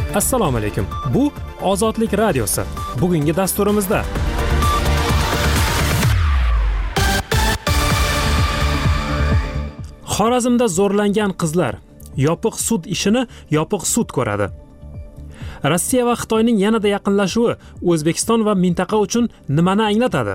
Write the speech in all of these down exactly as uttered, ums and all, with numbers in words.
Assalomu alaykum. Bu Ozodlik radiosi. Bugungi dasturimizda Xorazmda zo'rlangan qizlar yopiq sud ishini yopiq sud ko'radi. Rossiya va Xitoyning yanada yaqinlashuvi O'zbekiston va mintaqa uchun nimani anglatadi?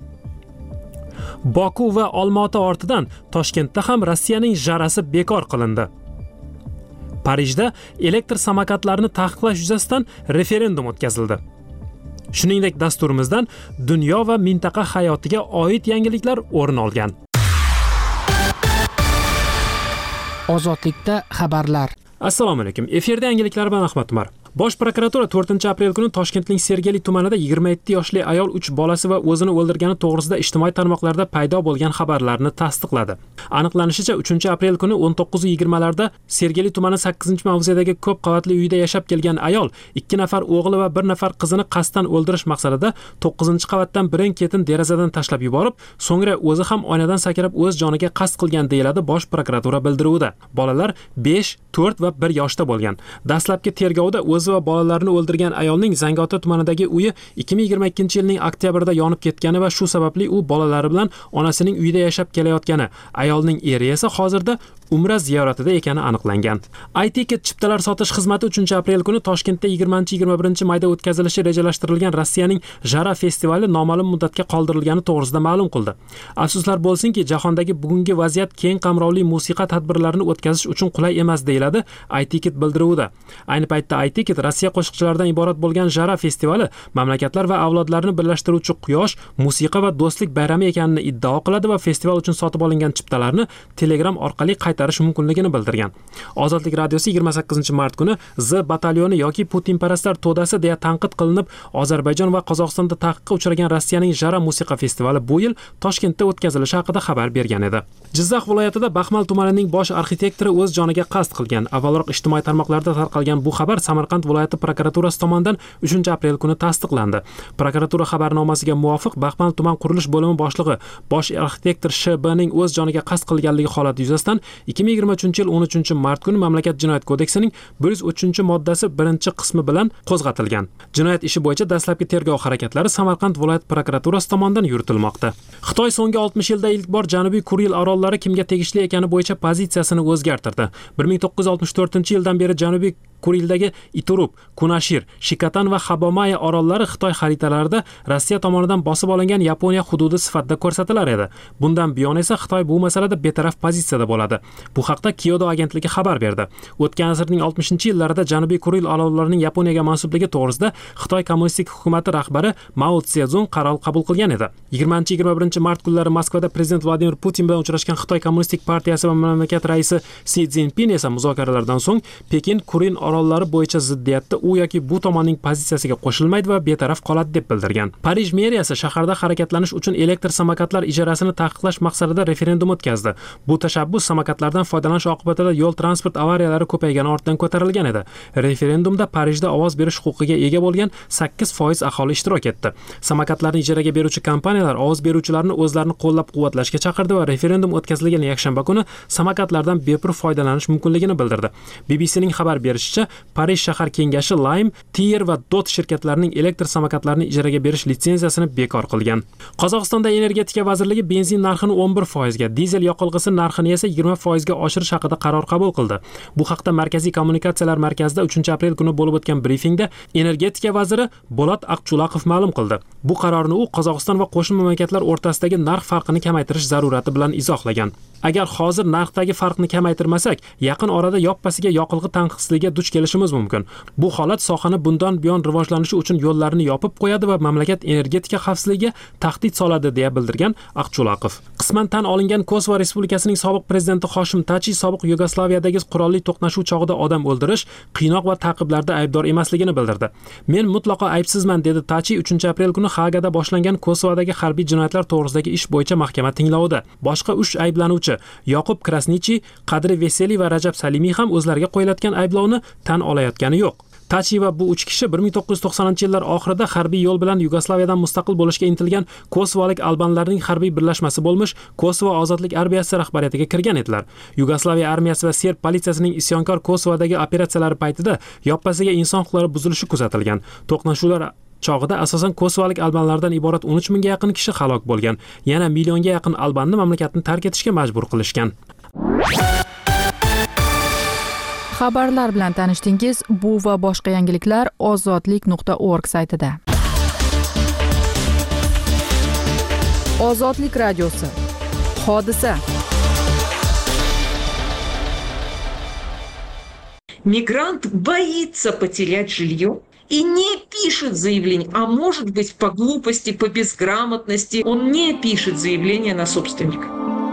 Boku va Olmaota ortidan Toshkentda ham Rossiyaning jarasi bekor qilindi. Parijda elektr samokatlarni taqiqlash yuzasidan referendum o'tkazildi. Shuningdek, dasturimizdan dunyo va mintaqa hayotiga oid yangiliklar o'rin olgan. Ozodlikda xabarlar. Assalomu alaykum. Efirda yangiliklar bilan Ahmad Umar. Bosh prokuratura to'rtinchi aprel kuni Toshkentning Sergeli tumanida yigirma yetti yoshli ayol uch bolasi va o'zini o'ldirgani to'g'risida ijtimoiy tarmoqlarda paydo bo'lgan xabarlarni tasdiqladi. Aniqlanishicha, uchinchi aprel kuni o'n to'qqiz yigirma larda Sergeli tumani sakkizinchi mavzedagi ko'p qavatli uyda yashab kelgan ayol ikki nafar o'g'li va bir nafar qizini qasddan o'ldirish maqsadida to'qqizinchi qavatdan birin-ketin derazadan tashlab yuborib, so'ngra o'zi ham oynadan sakrab o'z joniga qasd qilgan deyiladi Bosh prokuratura bildiruvida. Bolalar besh, to'rt va bir yoshda bo'lgan. Dastlabki tergovda o'zi va bolalarini o'ldirgan ayolning Zangiota tumanidagi uyi ikki ming yigirma ikkinchi yilning oktyabrida yonib ketgani va shu sababli u bolalari bilan onasining uyida yashab kelayotgani, ayolning eri esa hozirda Umra ziyoratida ekani aniqlangan. iTicket chiptalar sotish xizmati uchinchi aprel kuni Toshkentda yigirmanchi yigirma birinchi mayda o'tkazilishi rejalashtirilgan Rossiyaning Jara festivali noma'lum muddatga qoldirilgani to'g'risida ma'lum qildi. Afsuslar bo'lsinki, jahondagi bugungi vaziyat keng qamrovli musiqa tadbirlarini o'tkazish uchun qulay emas deyiladi iTicket bildiruvida. Ayni paytda iTicket Rossiya qo'shiqchilaridan iborat bo'lgan Jara festivali mamlakatlar va avlodlarni birlashtiruvchi quyosh, musiqa va do'stlik bayrami ekanini iddao qiladi va festival uchun sotib olingan chiptalarni Telegram orqali qaytarish mumkinligini bildirgan. Ozodlik radiosi yigirma sakkizinchi mart kuni Z batalyoni yoki Putinparastlar to'dasi deya tanqid qilinib, Ozarbayjon va Qozog'istonda taqiqqa uchragan Rossiyaning Jara musiqa festivali bu yil Toshkentda o'tkazilishi haqida xabar bergan edi. Jizzax viloyatida Baxmal tumanining bosh arxitektori o'z joniga qasd qilgan. Avvalroq ijtimoiy tarmoqlarda tarqalgan bu xabar Samarqand viloyati prokuraturasi tomonidan uchinchi aprel kuni tasdiqlandi. Prokuratura xabarnomasiga muvofiq Baxmal tuman qurilish bo'limi boshlig'i bosh arxitektor Sh B ning o'z joniga qasd qilganligi holati yuzasidan ikki ming yigirma uchinchi yil o'n uchinchi mart kuni Mamlakat jinoyat kodeksining bir yuz uchinchi moddasi birinchi qismi bilan qo'zg'atilgan. Jinoyat ishi bo'yicha dastlabki tergov harakatlari Samarqand viloyat prokuraturasi tomonidan yuritilmoqda. Xitoy so'nggi oltmish yilda ilk bor Janubiy Kuril orollari kimga tegishli ekani bo'yicha pozitsiyasini o'zgartirdi. bir ming to'qqiz yuz oltmish to'rtinchi yildan beri Janubiy Kurildagi Iturup, Kunashir, Shikatan va Habomaya orollari Xitoy xaritalarida Rossiya tomonidan bosib olingan Yaponiya hududi sifatida ko'rsatilar edi. Bundan buyon esa Xitoy bu masalada betaraf pozitsiyada bo'ladi. Bu haqda Kyoto agentligi xabar berdi. O'tgan asrning oltmishinchi yillarida Janubiy Kuril orollarining Yaponiyaga mansubligi to'g'risida Xitoy kommunistik hukumati rahbari Mao Tse-Zung qaror qabul qilgan edi. yigirmanchi yigirma birinchi mart kunlari Moskvada prezident Vladimir Putin bilan uchrashgan Xitoy kommunistik partiyasi va mamlakat raisi Si Szinpin esa muzokaralardan so'ng Pekin Kuril orollari bo'yicha ziddiyatda u yoki bu tomonning pozitsiyasiga qo'shilmaydi va betaraf qoladi deb bildirgan. Parij meriyasi shaharda harakatlanish uchun elektr samokatlar ijarasini taqiqlash maqsadida referendum o'tkazdi. Bu tashabbus samokatlardan foydalanish oqibatida yo'l transport avariyalari ko'paygani ortidan ko'tarilgan edi. Referendumda Parijda ovoz berish huquqiga ega bo'lgan sakkiz foiz aholi ishtirok etdi. Samokatlarni ijaraga beruvchi kompaniyalar ovoz beruvchilarni o'zlarini qo'llab-quvvatlashga chaqirdi va referendum o'tkazilgan yakshanba kuni samokatlardan bepul foydalanish mumkinligini bildirdi. B B C'ning xabar berishicha, Parij shahar kengashi Lime, Tier va Dot shirkatlarining elektr samokatlarini ijaraga berish litsenziyasini bekor qilgan. Qozog'istonda energetika vazirligi benzin narxini o'n bir foizga, dizel yoqilg'isi narxini esa yigirma foizga oshirish haqida qaror qabul qildi. Bu haqda Markaziy kommunikatsiyalar markazida uchinchi aprel kuni bo'lib o'tgan brifingda energetika vaziri Bolat Aqchulaqov ma'lum qildi. Bu qarorni u Qozog'iston va qo'shni mamlakatlar o'rtasidagi narx farqini kamaytirish zarurati bilan izohlagan. Agar hozir narxdagi farqni kamaytirmasak, yaqin orada yoppasiga yoqilg'i tanqisligiga duch kelishimiz mumkin. Bu holat sohani bundan buyon rivojlanishi uchun yo'llarni yopib qo'yadi va mamlakat energetika xavfsizligiga tahdid soladi deya bildirgan Aqchulaqov. Qisman tan olingan Kosovo Respublikasining sobiq prezidenti Hoshim Tachi sobiq Yugoslaviyadagi qurolli to'qnashuv chog'ida odam o'ldirish, qiynoq va ta'qiblarda aybdor emasligini bildirdi. Men mutlaqo aybsizman, dedi Tachi uchinchi aprel kuni Hagada boshlangan Kosovodagi harbiy jinoyatlar to'g'risidagi ish bo'yicha mahkama tinglovida. Boshqa uch ayblanuvchi Yoqub Krasnichi, Qadri Veseli va Rajab Salimiy ham o'zlariga qo'yiladigan ayblovni tan olayotgani yo'q. Tachi va bu uch kishi bir ming to'qqiz yuz to'qsoninchi yillar oxirida harbiy yo'l bilan Yugoslaviyadan mustaqil bo'lishga intilgan kosovolik albanlarning harbiy birlashmasi bo'lmish Kosovo ozodlik armiyasi rahbariyatiga kirgan edilar. Yugoslaviya armiyasi va Serb politsiyasining isyonkor Kosovodagi operatsiyalari paytida yoppasiga inson huquqlari buzilishi kuzatilgan. To'qnashuvlar chog'ida asosan kosovolik albanlardan iborat o'n uch mingga yaqin kishi halok bo'lgan. Yana millionga yaqin albanni mamlakatni tark etishga majbur qilishgan. Xabarlar bilan tanishdingiz. Bu va boshqa yangiliklar ozodlik nuqta org saytida. Ozodlik radiosi. Hodisa. Мигрант боится потерять жилье и не пишет заявление, а может быть по глупости, по безграмотности он не пишет заявление на собственника.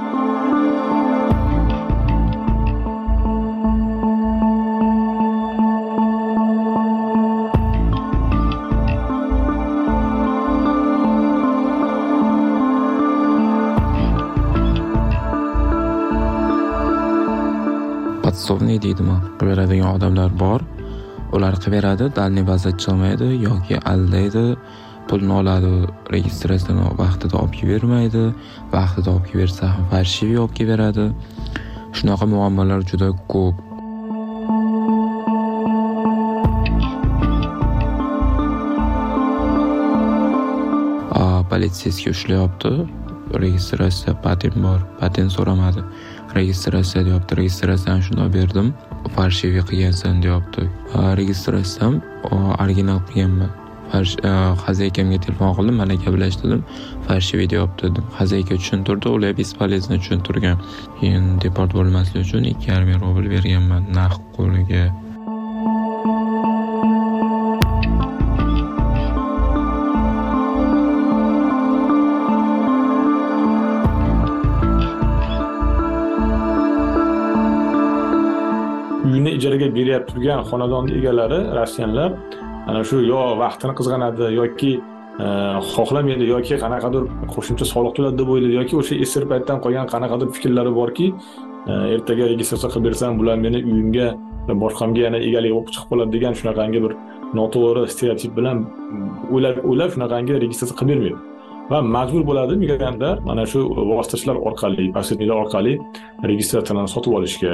Podsovniy deydimi? Qilaveradigan odamlar bor. Ular qilaveradi, dalniy baza chiqmaydi yoki aldaydi, pulni oladi, registratsiyani vaqtida olib bermaydi, vaqtida olib bersa ham farshivi olib beradi. Shunaqa muammolar juda ko'p. A, politsiyasiga ushlayapti. Registratsiya patent bor, patent so'ramadi. Registratsiya deyapti, registratsiyani shunday berdim, farshivi qilgansan deyapti. Registratsiyam original qilganman. Xazaykamga telefon qildim, mana gaplashdim, farshivi deyapti dedim. Xazayka tushuntirdi, ular bespolezno tushuntirgan. Keyin deport bo'lmaslik uchun ikki yarim ming rubl berganman naqd qo'liga. Uyini ijaraga beryapti turgan xonadon egalari rossiyanlar ana shu yo vaqtini qizg'anadi yoki xohlamaydi yoki qanaqadir qo'shimcha soliq to'ladi deb o'ylaydi yoki o'sha esir paytdan qolgan qanaqadir fikrlari borki, ertaga registratsiya qilib bersam bular meni uyimga va boshqamga yana egalik bo'lib chiqib qoladi degan shunaqangi bir noto'g'ri stereotip bilan o'ylab o'ylab shunaqangi registratsiya qilib bermaydi. Va majbur bo'ladi migrantlar mana shu vositachilar orqali, posredniklar orqali registratsiyani sotib olishga.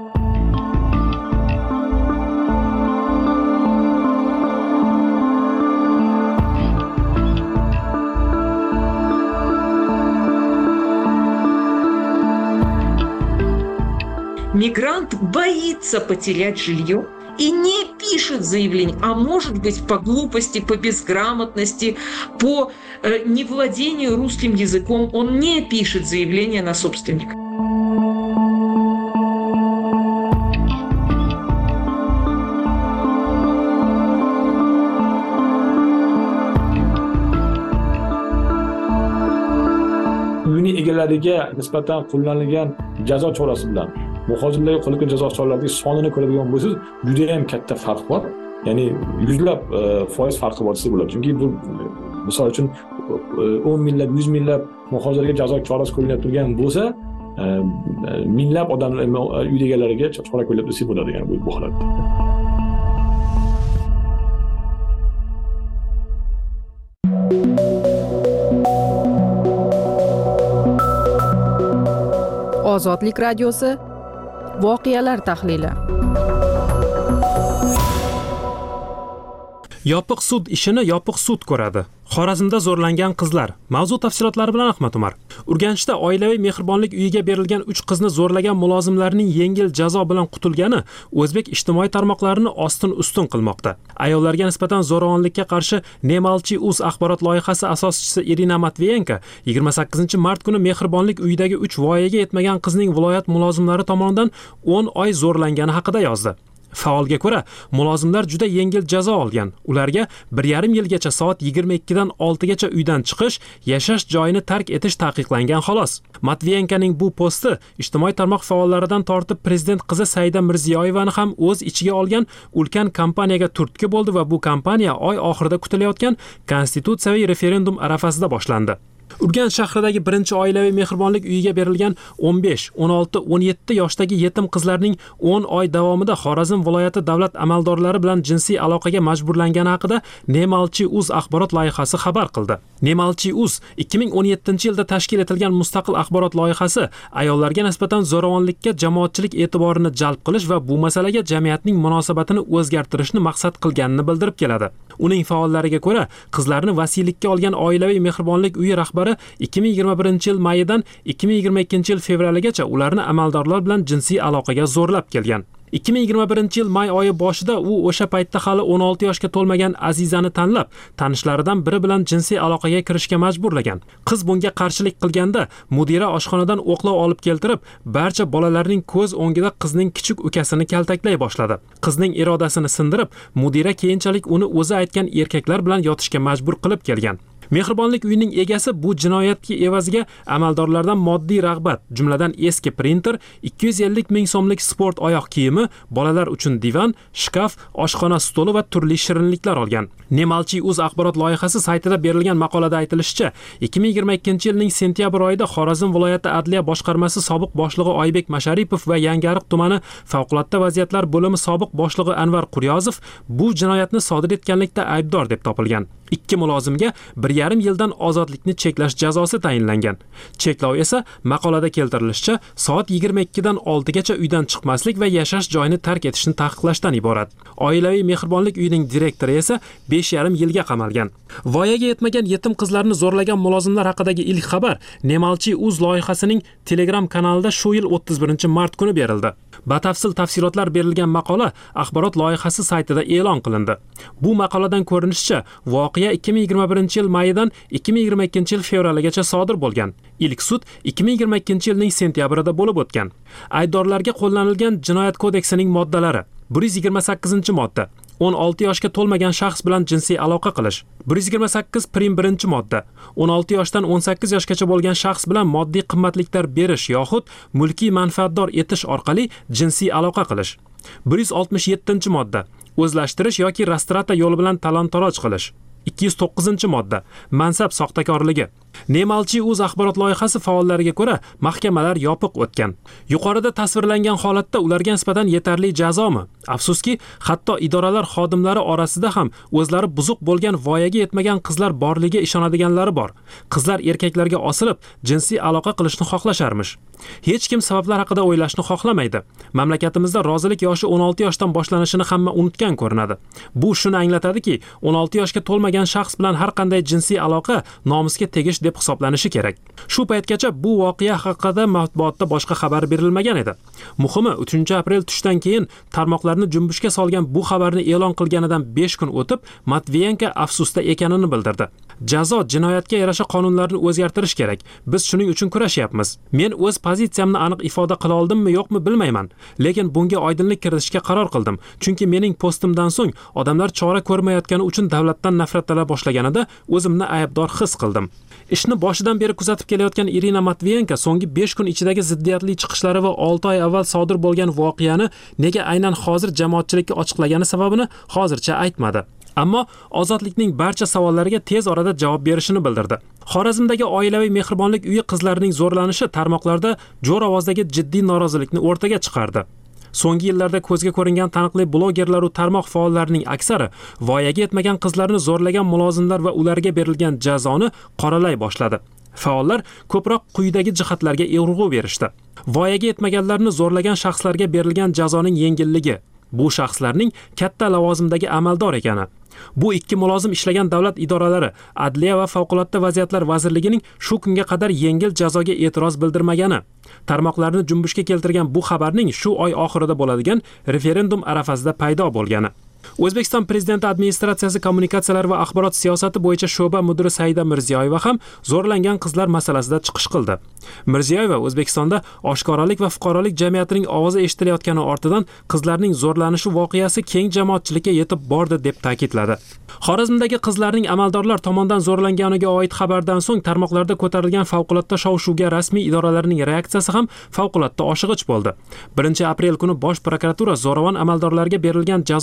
Мигрант боится потерять жилье и не пишет заявление, а может быть по глупости, по безграмотности, по э, невладению русским языком он не пишет заявление на собственника. Uyini egalariga nisbatan qo'llanilgan jazo chorasi bilan muhojirlarga qo'llanilgan jazo choralarining sonini ko'radigan bo'lsangiz, juda ham katta farq bor. Ya'ni yuzlab foiz farqi bor desa bo'ladi. Chunki bu misol uchun o'n minglab, yuz minglab muhojirlarga jazo chorasi qo'llanib turgan bo'lsa, minglab odamlar uy egalariga chora qo'llab desa bo'ladi, ya'ni bu holatda. Ozodlik radiosi. Voqealar tahlili. Yopiq sud ishini yopiq sud ko'radi. Xorazmda zo'rlangan qizlar. Mavzu tafsilotlari bilan Ahmad Umar. Urganchda oilaviy mehribonlik uyiga berilgan uch qizni zo'rlagan mulozimlarning yengil jazo bilan qutulgani o'zbek ijtimoiy tarmoqlarini ostin-ustun qilmoqda. Ayollarga nisbatan zo'ravonlikka qarshi Nemalchi.uz axborot loyihasi asoschisi Irina Matviyenko yigirma sakkizinchi mart kuni mehribonlik uyidagi uch voyaga yetmagan qizning viloyat mulozimlari tomonidan o'n oy zo'rlangani haqida yozdi. Faolga ko'ra, mulozimlar juda yengil jazo olgan. Ularga bir yarim yilgacha soat yigirma ikkidan oltigacha uydan chiqish, yashash joyini tark etish taqiqlangan xolos. Matviyenkoning bu posti ijtimoiy tarmoq faollaridan tortib prezident qizi Saida Mirziyoyevani ham o'z ichiga olgan ulkan kampaniyaga turtki bo'ldi va bu kampaniya oy oxirida kutilayotgan konstitutsiyaviy referendum arafasida boshlandi. Urganch shahridagi birinchi oilaviy mehribonlik uyiga berilgan o'n besh, o'n olti, o'n yetti yoshdagi yetim qizlarning o'n oy davomida Xorazm viloyati davlat amaldorlari bilan jinsiy aloqaga majburlangani haqida Nemalchi.uz axborot loyihasi xabar qildi. Nemalchi.uz ikki ming o'n yettinchi yilda tashkil etilgan mustaqil axborot loyihasi ayollarga nisbatan zo'ravonlikka jamoatchilik e'tiborini jalb qilish va bu masalaga jamiyatning munosabatini o'zgartirishni maqsad qilganini bildirib keladi. Uning faollariga ko'ra, qizlarni vasiylikka olgan oilaviy mehribonlik uyi rahbari ikki ming yigirma birinchi yil mayidan ikki ming yigirma ikkinchi yil fevraligacha ularni amaldorlar bilan jinsiy aloqaga zo'rlab kelgan. ikki ming yigirma birinchi yil may oyi boshida u o'sha paytda hali o'n olti yoshga to'lmagan Azizani tanlab, tanishlaridan biri bilan jinsiy aloqaga kirishga majburlagan. Qiz bunga qarshilik qilganda, mudira oshxonadan o'qlov olib keltirib, barcha bolalarning ko'z o'ngida qizning kichik ukasini kaltaklay boshladi. Qizning irodasini sindirib, mudira keyinchalik uni o'zi aytgan erkaklar bilan yotishga majbur qilib kelgan. Mehribonlik uyining egasi bu jinoyatga evaziga amaldorlardan moddiy rag'bat, jumladan eski printer, ikki yuz ellik ming so'mlik sport oyoq kiyimi, bolalar uchun divan, shkaf, oshxona stoli va turli shirinliklar olgan. Nemalchi.uz axborot loyihasi saytida berilgan maqolada aytilishicha, ikki ming yigirma ikkinchi yilning sentyabr oyida Xorazm viloyati adliya boshqarmasi sobiq boshlig'i Oybek Masharipov va Yangiariq tumani favqulodda vaziyatlar bo'limi sobiq boshlig'i Anvar Quryozov bu jinoyatni sodir etganlikda aybdor deb topilgan. Ikki mulozimga bir yarim yildan ozodlikni cheklash jazosi tayinlangan. Cheklov esa maqolada keltirilishicha soat yigirma ikkidan oltigacha uydan chiqmaslik va yashash joyini tark etishni taqiqlashdan iborat. Oilaviy mehribonlik uyining direktori esa besh yarim yilga qamalgan. Voyaga yetmagan yetim qizlarni zo'rlagan mulozimlar haqidagi ilk xabar Nemalchi.uz loyihasining Telegram kanalida shu yil o'ttiz birinchi mart kuni berildi. Batafsil tafsilotlar berilgan maqola axborot loyihasi saytida e'lon qilindi. Bu maqoladan ko'rinishicha, voqea ikki ming yigirma birinchi yil mayidan ikki ming yigirma ikkinchi yil fevraligacha sodir bo'lgan. Ilk sud ikki ming yigirma ikkinchi yilning sentyabrida bo'lib o'tgan. Aybdorlarga qo'llanilgan jinoyat kodeksining moddalari: bir yuz yigirma sakkizinchi modda o'n olti yoshga to'lmagan shaxs bilan jinsiy aloqa qilish. bir yuz yigirma sakkiz prim birinchi modda o'n olti yoshdan o'n sakkiz yoshgacha bo'lgan shaxs bilan moddiy qimmatliklar berish yoxud mulkiy manfaatdor etish orqali jinsiy aloqa qilish. bir yuz oltmish yettinchi modda o'zlashtirish yoki rastrata yo'li bilan talon-taroj qilish. ikki yuz to'qqizinchi modda mansab soxtakorligi. Nemalchi.uz axborot loyihasi faollariga ko'ra, mahkamalar yopiq o'tgan. Yuqorida tasvirlangan holatda ularga nisbatan yetarli jazomi? Afsuski, hatto idoralar xodimlari orasida ham o'zlari buzuq bo'lgan voyaga yetmagan qizlar borligiga ishonadiganlari bor. Qizlar erkaklarga osilib, jinsiy aloqa qilishni xohlasharmish. Hech kim sabablar haqida o'ylashni xohlamaydi. Mamlakatimizda rozilik yoshi o'n olti yoshdan boshlanishini hamma unutgan ko'rinadi. Bu shuni anglatadiki, o'n olti yoshga to'lmagan shaxs bilan har qanday jinsiy aloqa nomusga tegish deb hisoblanishi kerak. Shu paytgacha bu voqea haqida matbuotda boshqa xabar berilmagan edi. Muhimi, uchinchi aprel tushdan keyin tarmoqlarni junbushga solgan bu xabarni e'lon qilganidan besh kun o'tib, Matviyenko afsusda ekanini bildirdi. Jazo jinoyatga yarasha qonunlarni o'zgartirish kerak. Biz shuning uchun kurashyapmiz. Men o'z pozitsiyamni aniq ifoda qila oldimmi, yo'qmi bilmayman, lekin bunga oydinlik kiritishga qaror qildim. Chunki mening postimdan so'ng odamlar chora ko'rmayotgani uchun davlatdan nafratlana boshlaganida o'zimni aybdor his qildim. Ishni boshidan beri kuzatib kelayotgan Irina Matviyenko so'nggi besh kun ichidagi ziddiyatli chiqishlari va olti oy avval sodir bo'lgan voqeani nega aynan hozir jamoatchilikka ochiqlagani sababini hozircha aytmadi. Ammo ozodlikning barcha savollariga tez orada javob berishini bildirdi. Xorazmdagi oilaviy mehribonlik uyi qizlarining zo'rlanishi tarmoqlarda jo'r ovozdagi jiddiy norozilikni o'rtaga chiqardi. So'nggi yillarda ko'zga ko'ringan taniqli blogerlar va tarmoq faollarining aksari voyaga yetmagan qizlarni zo'rlagan mulozimlar va ularga berilgan jazoni qoralay boshladi. Faollar ko'proq quyidagi jihatlarga urg'u berishdi. Voyaga yetmaganlarni zo'rlagan shaxslarga berilgan jazoning yengilligi, bu shaxslarning katta lavozimdagi amaldor ekani. Bu ikki mulozim ishlagan davlat idoralari, Adliya va favqulodda vaziyatlar vazirligining shu kunga qadar yengil jazoga e'tiroz bildirmagani. Tarmoqlarni junbushga keltirgan bu xabarning shu oy oxirida bo'ladigan referendum arafasida paydo bo'lgani. O'zbekiston Prezidenti administratsiyasi kommunikatsiyalar va axborot siyosati bo'yicha sho'ba mudiri Saida Mirziyoyeva ham zo'rlangan qizlar masalasida chiqish qildi. Mirziyoyeva O'zbekistonda oshkoralik va fuqarolik jamiyatining ovozi eshitilayotgani ortidan qizlarning zo'rlanishi voqeasi keng jamoatchilikka yetib bordi deb ta'kidladi. Xorazmdagi qizlarning amaldorlar tomonidan zo'rlanganiga oid xabardan so'ng tarmoqlarda ko'tarilgan favqulodda shov-shuvga rasmiy idoralarning reaksiyasi ham favqulodda oshig'ich bo'ldi. birinchi aprel kuni Bosh prokuratura zo'ravon amaldorlarga berilgan jazo hukmi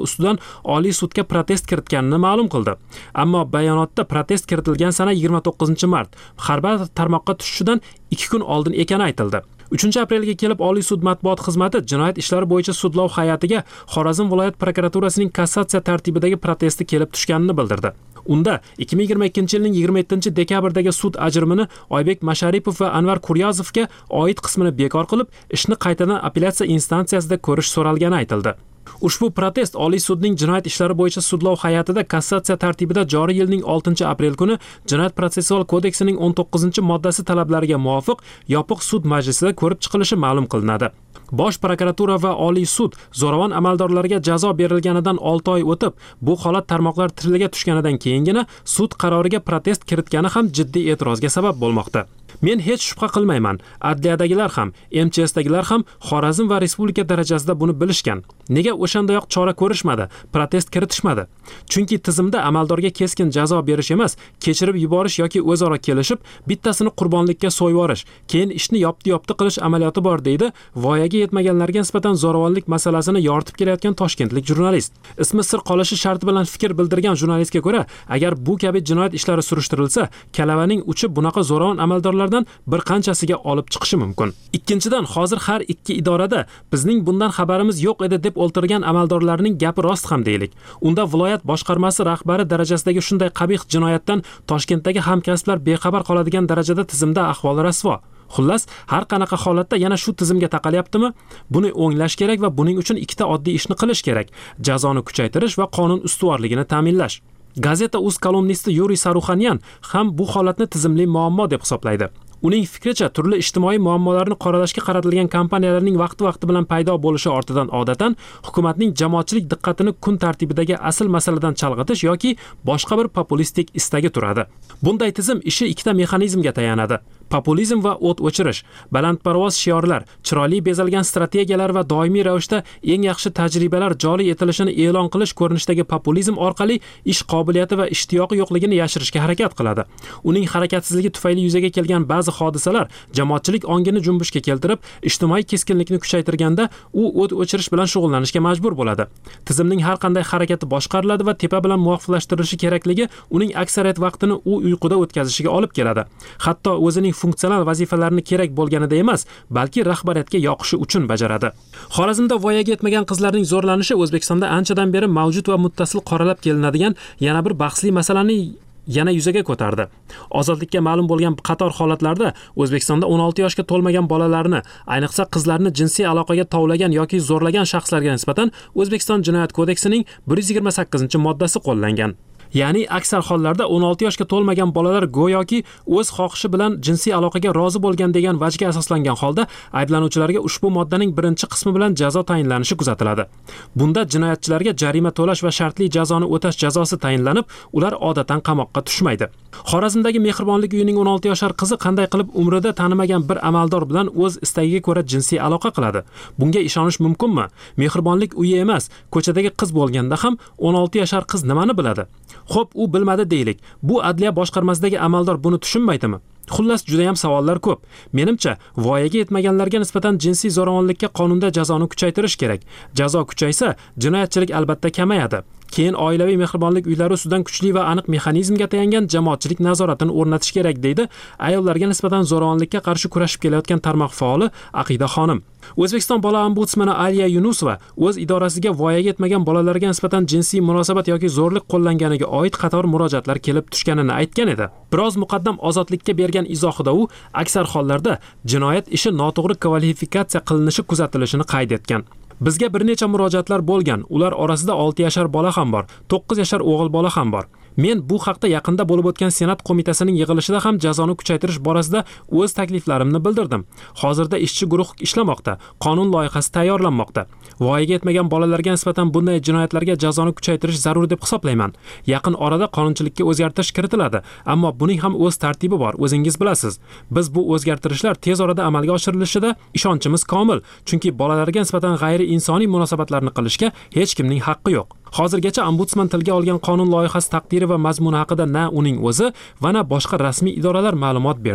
ustidan Oliy sudga protest kiritganini ma'lum qildi. Ammo bayonotda protest kiritilgan sana yigirma to'qqizinchi mart, har bir tarmoqqa tushishidan ikki kun oldin ekani aytildi. uchinchi aprelga kelib Oliy sud matbuot xizmati jinoyat ishlari bo'yicha sudlov hay'atiga Xorazm viloyat prokuraturasining kassatsiya tartibidagi protesti kelib tushganini bildirdi. Unda ikki ming yigirma ikkinchi yilning yigirma yettinchi dekabrdagi sud ajrimini Oybek Masharipov va Anvar Kuryazovga oid qismini bekor qilib, ishni qaytadan apellyatsiya instansiyasida ko'rish so'ralgani aytildi. Ushbu protest Oliy sudning jinoyat ishlari bo'yicha sudlov hay'atida kassatsiya tartibida joriy yilning oltinchi aprel kuni Jinoyat protsessual kodeksining o'n to'qqizinchi moddasi talablariga muvofiq yopiq sud majlisida ko'rib chiqilishi ma'lum qilinadi. Bosh prokuratura va Oliy sud zo'ravon amaldorlarga jazo berilganidan olti oy o'tib, bu holat tarmoqlar tiliga tushganidan keyingina sud qaroriga protest kiritgani ham jiddiy e'tirozga sabab bo'lmoqda. Men hech shubha qilmayman, adliyadagilar ham, M Ch S'dagilar ham Xorazm va respublika darajasida buni bilishgan. Nega o'shandayoq chora ko'rishmadi, protest kiritishmadi? Chunki tizimda amaldorga keskin jazo berish emas, kechirib yuborish yoki o'zaro kelishib, bittasini qurbonlikka so'yvorish, keyin ishni yopti-yopti qilish amaliyoti bor deydi voyaga yetmaganlarga nisbatan zo'ravonlik masalasini yoritib kelayotgan toshkentlik jurnalist. Ismi sir qolishi sharti bilan fikr bildirgan jurnalistga ko'ra, agar bu kabi jinoyat ishlari surishtirilsa, kalavaning uchi bunaqa zo'ravon amaldorlar bir qanchasiga olib chiqishi mumkin. Ikkinchidan, hozir har ikki idorada bizning bundan xabarimiz yo'q edi deb o'ltirgan amaldorlarning gapi rost ham deylik. Unda viloyat boshqarmasi rahbari darajasidagi shunday qabih jinoyatdan Toshkentdagi hamkasblar bexabar qoladigan darajada tizimda ahvol rasvo. Xullas, har qanaqa holatda yana shu tizimga taqalyaptimi? Buni o'nglash kerak va buning uchun ikkita oddiy ishni qilish kerak: jazoni kuchaytirish va qonun ustuvorligini ta'minlash. Gazeta uz kolumnisti Yuriy Saruxanyan ham bu holatni tizimli muammo deb hisoblaydi. Uning fikricha, turli ijtimoiy muammolarni qoralashga qaratilgan kompaniyalarning vaqti-vaqti bilan paydo bo'lishi ortidan odatan hukumatning jamoatchilik diqqatini kun tartibidagi asl masaladan chalg'itish yoki boshqa bir populistik istagi turadi. Bunday tizim ishi ikkita mexanizmga tayanadi: populizm va o't o'chirish, balandparvoz shiorlar, chiroyli bezalgan strategiyalar va doimiy ravishda eng yaxshi tajribalar joriy etilishini e'lon qilish ko'rinishidagi populizm orqali ish qobiliyati va ishtiyoqi yo'qligini yashirishga harakat qiladi. Uning harakatsizligi tufayli yuzaga kelgan ba'zi hodisalar jamoatchilik ongini junbushga keltirib, ijtimoiy keskinlikni kuchaytirganda u o't o'chirish bilan shug'ullanishga majbur bo'ladi. Tizimning har qanday harakati boshqariladi va tepa bilan muvofiqlashtirilishi kerakligi uning aksariyat vaqtini u uyquda o'tkazishiga olib keladi. Hatto o'zining funksional vazifalarini kerak bo'lganida emas, balki rahbariyatga yoqishi uchun bajaradi. Xorazmda voyaga yetmagan qizlarning zo'rlanishi O'zbekistonda anchadan beri mavjud va muttasil qoralab kelinadigan yana bir bahsli masalani yana yuzaga ko'tardi. Ozodlikka ma'lum bo'lgan qator holatlarda O'zbekistonda o'n olti yoshga to'lmagan bolalarni, ayniqsa qizlarni jinsiy aloqaga tovlagan yoki zo'rlagan shaxslarga nisbatan O'zbekiston Jinoyat kodeksining bir yuz yigirma sakkizinchi moddasi qo'llangan. Ya'ni aksar hollarda o'n olti yoshga to'lmagan bolalar go'yoki o'z xohishi bilan jinsiy aloqaga rozi bo'lgan degan vajga asoslangan holda ayblanuvchilarga ushbu moddaning birinchi qismi bilan jazo tayinlanishi kuzatiladi. Bunda jinoyatchilarga jarima to'lash va shartli jazoni o'tash jazosi tayinlanib, ular odatan qamoqqa tushmaydi. Xorazmdagi Mehribonlik uyining o'n olti yoshar qizi qanday qilib umrida tanimagan bir amaldor bilan o'z istagiga ko'ra jinsiy aloqa qiladi? Bunga ishonish mumkinmi? Mehribonlik uyi emas, ko'chadagi qiz bo'lganda ham o'n olti yoshar qiz nimani biladi? Xo'p, u bilmadi deylik. Bu adliya boshqarmasidagi amaldor buni tushunmaydimi? Xullas, juda ham savollar ko'p. Menimcha, voyaga yetmaganlarga nisbatan jinsiy zo'ravonlikka qonunda jazoni kuchaytirish kerak. Jazo kuchaysa, jinoyatchilik albatta kamayadi. Keyin oilaviy mehribonlik uylari ustidan kuchli va aniq mexanizmga tayangan jamoatchilik nazoratini o'rnatish kerak deydi ayollarga nisbatan zo'ravonlikka qarshi kurashib kelayotgan tarmoq faoli Aqida xonim. O'zbekiston bola ombudsmani Aliya Yunusova o'z idorasiga voyaga yetmagan bolalarga nisbatan jinsiy munosabat yoki zo'rlik qo'llanganiga oid qator murojaatlar kelib tushganini aytgan edi. Biroz muqaddam ozodlikka bergan izohida u aksar hollarda jinoyat ishi noto'g'ri kvalifikatsiya qilinishi kuzatilishini qayd etgan. Bizga bir necha murojaatlar bo'lgan. Ular orasida olti yoshar bola ham bor, to'qqiz yoshar o'g'il bola ham bor. Men bu haqda yaqinda bo'lib o'tgan Senat qo'mitasining yig'ilishida ham jazoni kuchaytirish borasida o'z takliflarimni bildirdim. Hozirda ishchi guruh ishlamoqda, qonun loyihasi tayyorlanmoqda. Voyaga yetmagan bolalarga nisbatan bunday jinoyatlarga jazoni kuchaytirish zarur deb hisoblayman. Yaqin orada qonunchilikka o'zgartirish kiritiladi, ammo buning ham o'z tartibi bor, o'zingiz bilasiz. Biz bu o'zgartirishlar tez orada amalga oshirilishida ishonchimiz komil, chunki bolalarga nisbatan g'ayri insoniy munosabatlarni qilishga hech kimning haqqi yo'q. Hozirgacha ombudsman tilga olgan qonun loyihasi taqdiri va mazmuni haqida na uning o'zi va na boshqa rasmiy idoralar ma'lumot berdi.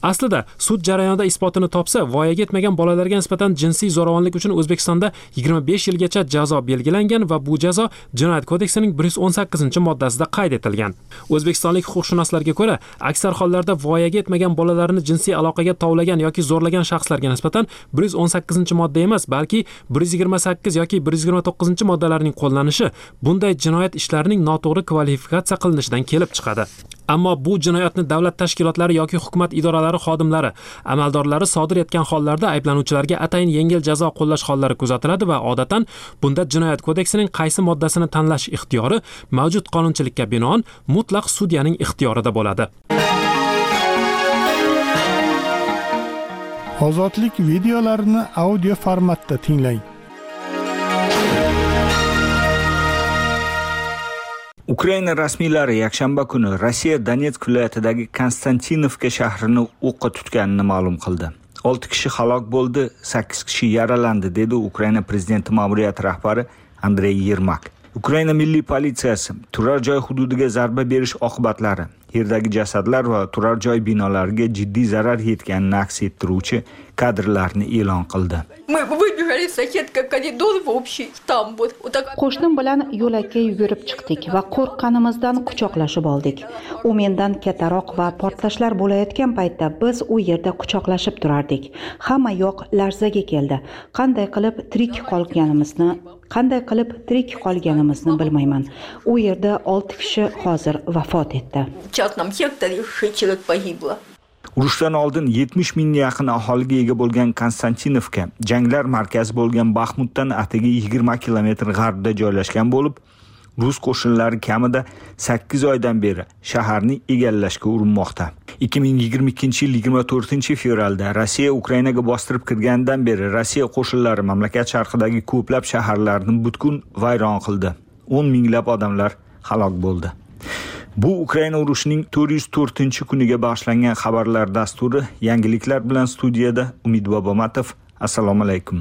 Aslida sud jarayonida isbotini topsa, voyaga yetmagan bolalarga nisbatan jinsiy zo'ravonlik uchun O'zbekistonda yigirma besh yilgacha jazo belgilangan va bu jazo Jinoyat kodeksining bir yuz o'n sakkizinchi moddasida qayd etilgan. O'zbekistonlik huquqshunoslarga ko'ra, aksar hollarda voyaga yetmagan bolalarni jinsiy aloqaga tovlagan yoki zo'rlagan shaxslarga nisbatan bir yuz o'n sakkizinchi modda emas, balki bir yuz yigirma sakkiz yoki bir yuz yigirma to'qqizinchi moddalarining qo'llanishi bunday jinoyat ishlarining noto'g'ri kvalifikatsiya qilinishidan kelib chiqadi. Ammo bu jinoyatni davlat tashkilotlari yoki hukumat idoralari xodimlari, amaldorlari sodir etgan hollarda ayblanuvchilarga atayin yengil jazo qo'llash hollari kuzatiladi va odatan bunda Jinoyat kodeksining qaysi moddasini tanlash ixtiyori mavjud qonunchilikka binoan mutlaq sudyaning ixtiyorida bo'ladi. Ozodlik videolarini audio formatda tinglang. Ukraina rasmiylari yakshanba kuni Rossiya Donetsk viloyatidagi Konstantinovka shahrini o'qqa tutganini ma'lum qildi. olti kishi halok bo'ldi, sakkiz kishi yaralandi, dedi Ukraina prezidenti ma'muriyati rahbari Andrey Yermak. Ukraina milliy politsiyasi turar joy hududiga zarba berish oqibatlari, yerdagi jasadlar va turar joy binolariga jiddiy zarar yetganini aks ettiruvchi kadrlarni e'lon qildi. Qo'shnim bilan yo'lakka yugurib chiqdik va qo'rqqanimizdan quchoqlashib oldik. U mendan kattaroq va portlashlar bo'layotgan paytda biz u yerda quchoqlashib turardik. Hamma yoq larzaga keldi. Qanday qilib tirik qolganimizni, qanday qilib tirik qolganimizni bilmayman. U yerda olti kishi hozir vafot etdi. Urushdan oldin yetmish mingga yaqin aholiga ega bo'lgan Konstantinovka janglar markazi bo'lgan Baxmutdan atigi yigirma kilometr g'arbda joylashgan bo'lib, rus qo'shinlari kamida sakkiz oydan beri shaharni egallashga urinmoqda. ikki ming yigirma ikkinchi yil yigirma to'rtinchi fevralda Rossiya Ukrainaga bostirib kirgandan beri Rossiya qo'shinlari mamlakat sharqidagi ko'plab shaharlarni butkul vayron qildi. o'n minglab odamlar halok bo'ldi. Bu Ukraina urushining to'rt yuz to'rtinchi kuniga bag'ishlangan xabarlar dasturi. Yangiliklar bilan studiyada Umid Bobomatov. Assalomu alaykum.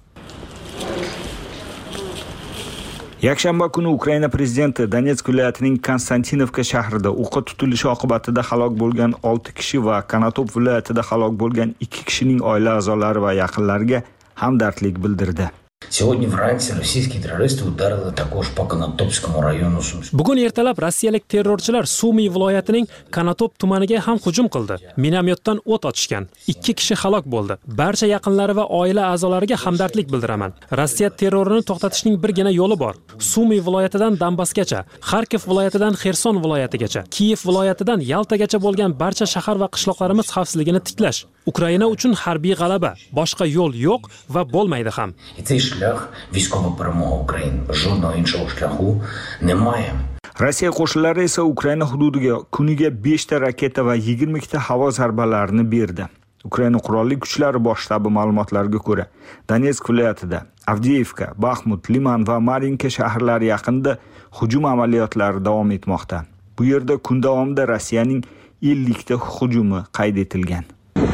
Yakshanba kuni Ukraina prezidenti Donetsk viloyatining Konstantinovka shahrida o'qqa tutilishi oqibatida halok bo'lgan olti kishi va Konotop viloyatida halok bo'lgan ikki kishining oila a'zolari va yaqinlariga hamdardlik bildirdi. Сегодня враньше российские террористы ударили також по Конотопскому району. Bugun ertalab rossiyalik terrorchilar Sumy viloyatining Konotop tumaniga ham hujum qildi. Minomyotdan o't ochishgan. ikki kishi halok bo'ldi. Barcha yaqinlari va oila a'zolariga hamdardlik bildiraman. Rossiya terrorini to'xtatishning birgina yo'li bor. Sumy viloyatidan Donbassgacha, Xarkov viloyatidan Xerson viloyatigacha, Kiyev viloyatidan Yaltagacha bo'lgan barcha shahar va qishloqlarimiz xavfsizligini tiklash. Ukraina uchun harbiy g'alaba, boshqa yo'l yo'q va bo'lmaydi ham. Rossiya qo'shinlari esa Ukraina hududiga kuniga besh ta raketa va yigirma ta havo zarbalarini berdi. Ukraina qurolli kuchlari bosh shtabi ma'lumotlariga ko'ra, Donetsk viloyatida Avdiivka, Baxmut, Liman va Marinka shaharlari yaqinida hujum amaliyotlari davom etmoqda. Bu yerda kun davomida Rossiyaning ellik ta hujumi qayd etilgan.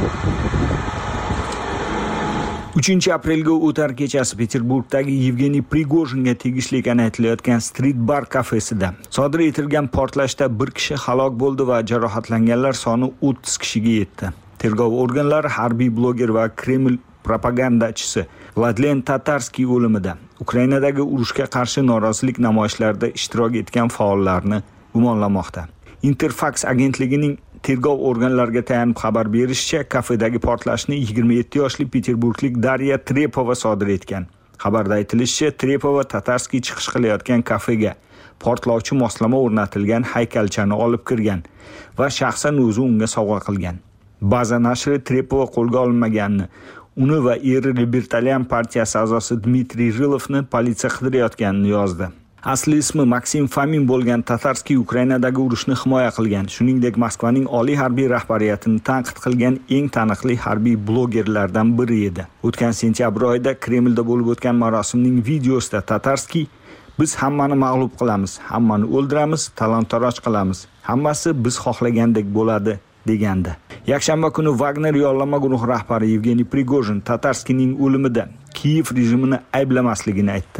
uchinchi aprelga o'tar kechasi Peterburgdagi Yevgeniy Prigojinga tegishli ekani aytilayotgan Street Bar kafesida sodir etilgan portlashda bir kishi halok bo'ldi va jarohatlanganlar soni o'ttiz kishiga yetdi. Tergov organlari harbiy bloger va Kreml propagandachisi Vladlen Tatarskiy o'limida Ukrainadagi urushga qarshi norozilik namoyishlarida ishtirok etgan faollarni gumonlamoqda. Interfax agentligining tergov organlariga tayanib xabar berishicha, kafedagi portlashni yigirma yetti yoshli peterburglik Darya Trepova sodir etgan. Xabarda aytilishicha, Trepova Tatarskiy chiqish qilayotgan kafega portlovchi moslama o'rnatilgan haykalchani olib kirgan va shaxsan o'zi unga sovg'a qilgan. Baza nashri Trepova qo'lga olinmaganini, uni va eri Libertalian partiyasi a'zosi Dmitriy Rilovni politsiya qidirayotganini yozdi. Asli ismi Maksim Fomin bo'lgan Tatarskiy Ukrainadagi urushni himoya qilgan, shuningdek Moskvaning oliy harbiy rahbariyatini tanqid qilgan eng taniqli harbiy blogerlardan biri edi. O'tgan sentyabr oyida Kremlda bo'lib o'tgan marosimning videosida Tatarskiy "Biz hammani mag'lub qilamiz, hammani o'ldiramiz, talon-taroj qilamiz. Hammasi biz xohlagandek bo'ladi" degandi. Yakshanba kuni Wagner yollama guruhi rahbari Yevgeniy Prigojin Tatarskiyning o'limida Kiyev rejimini ayblamasligini aytdi.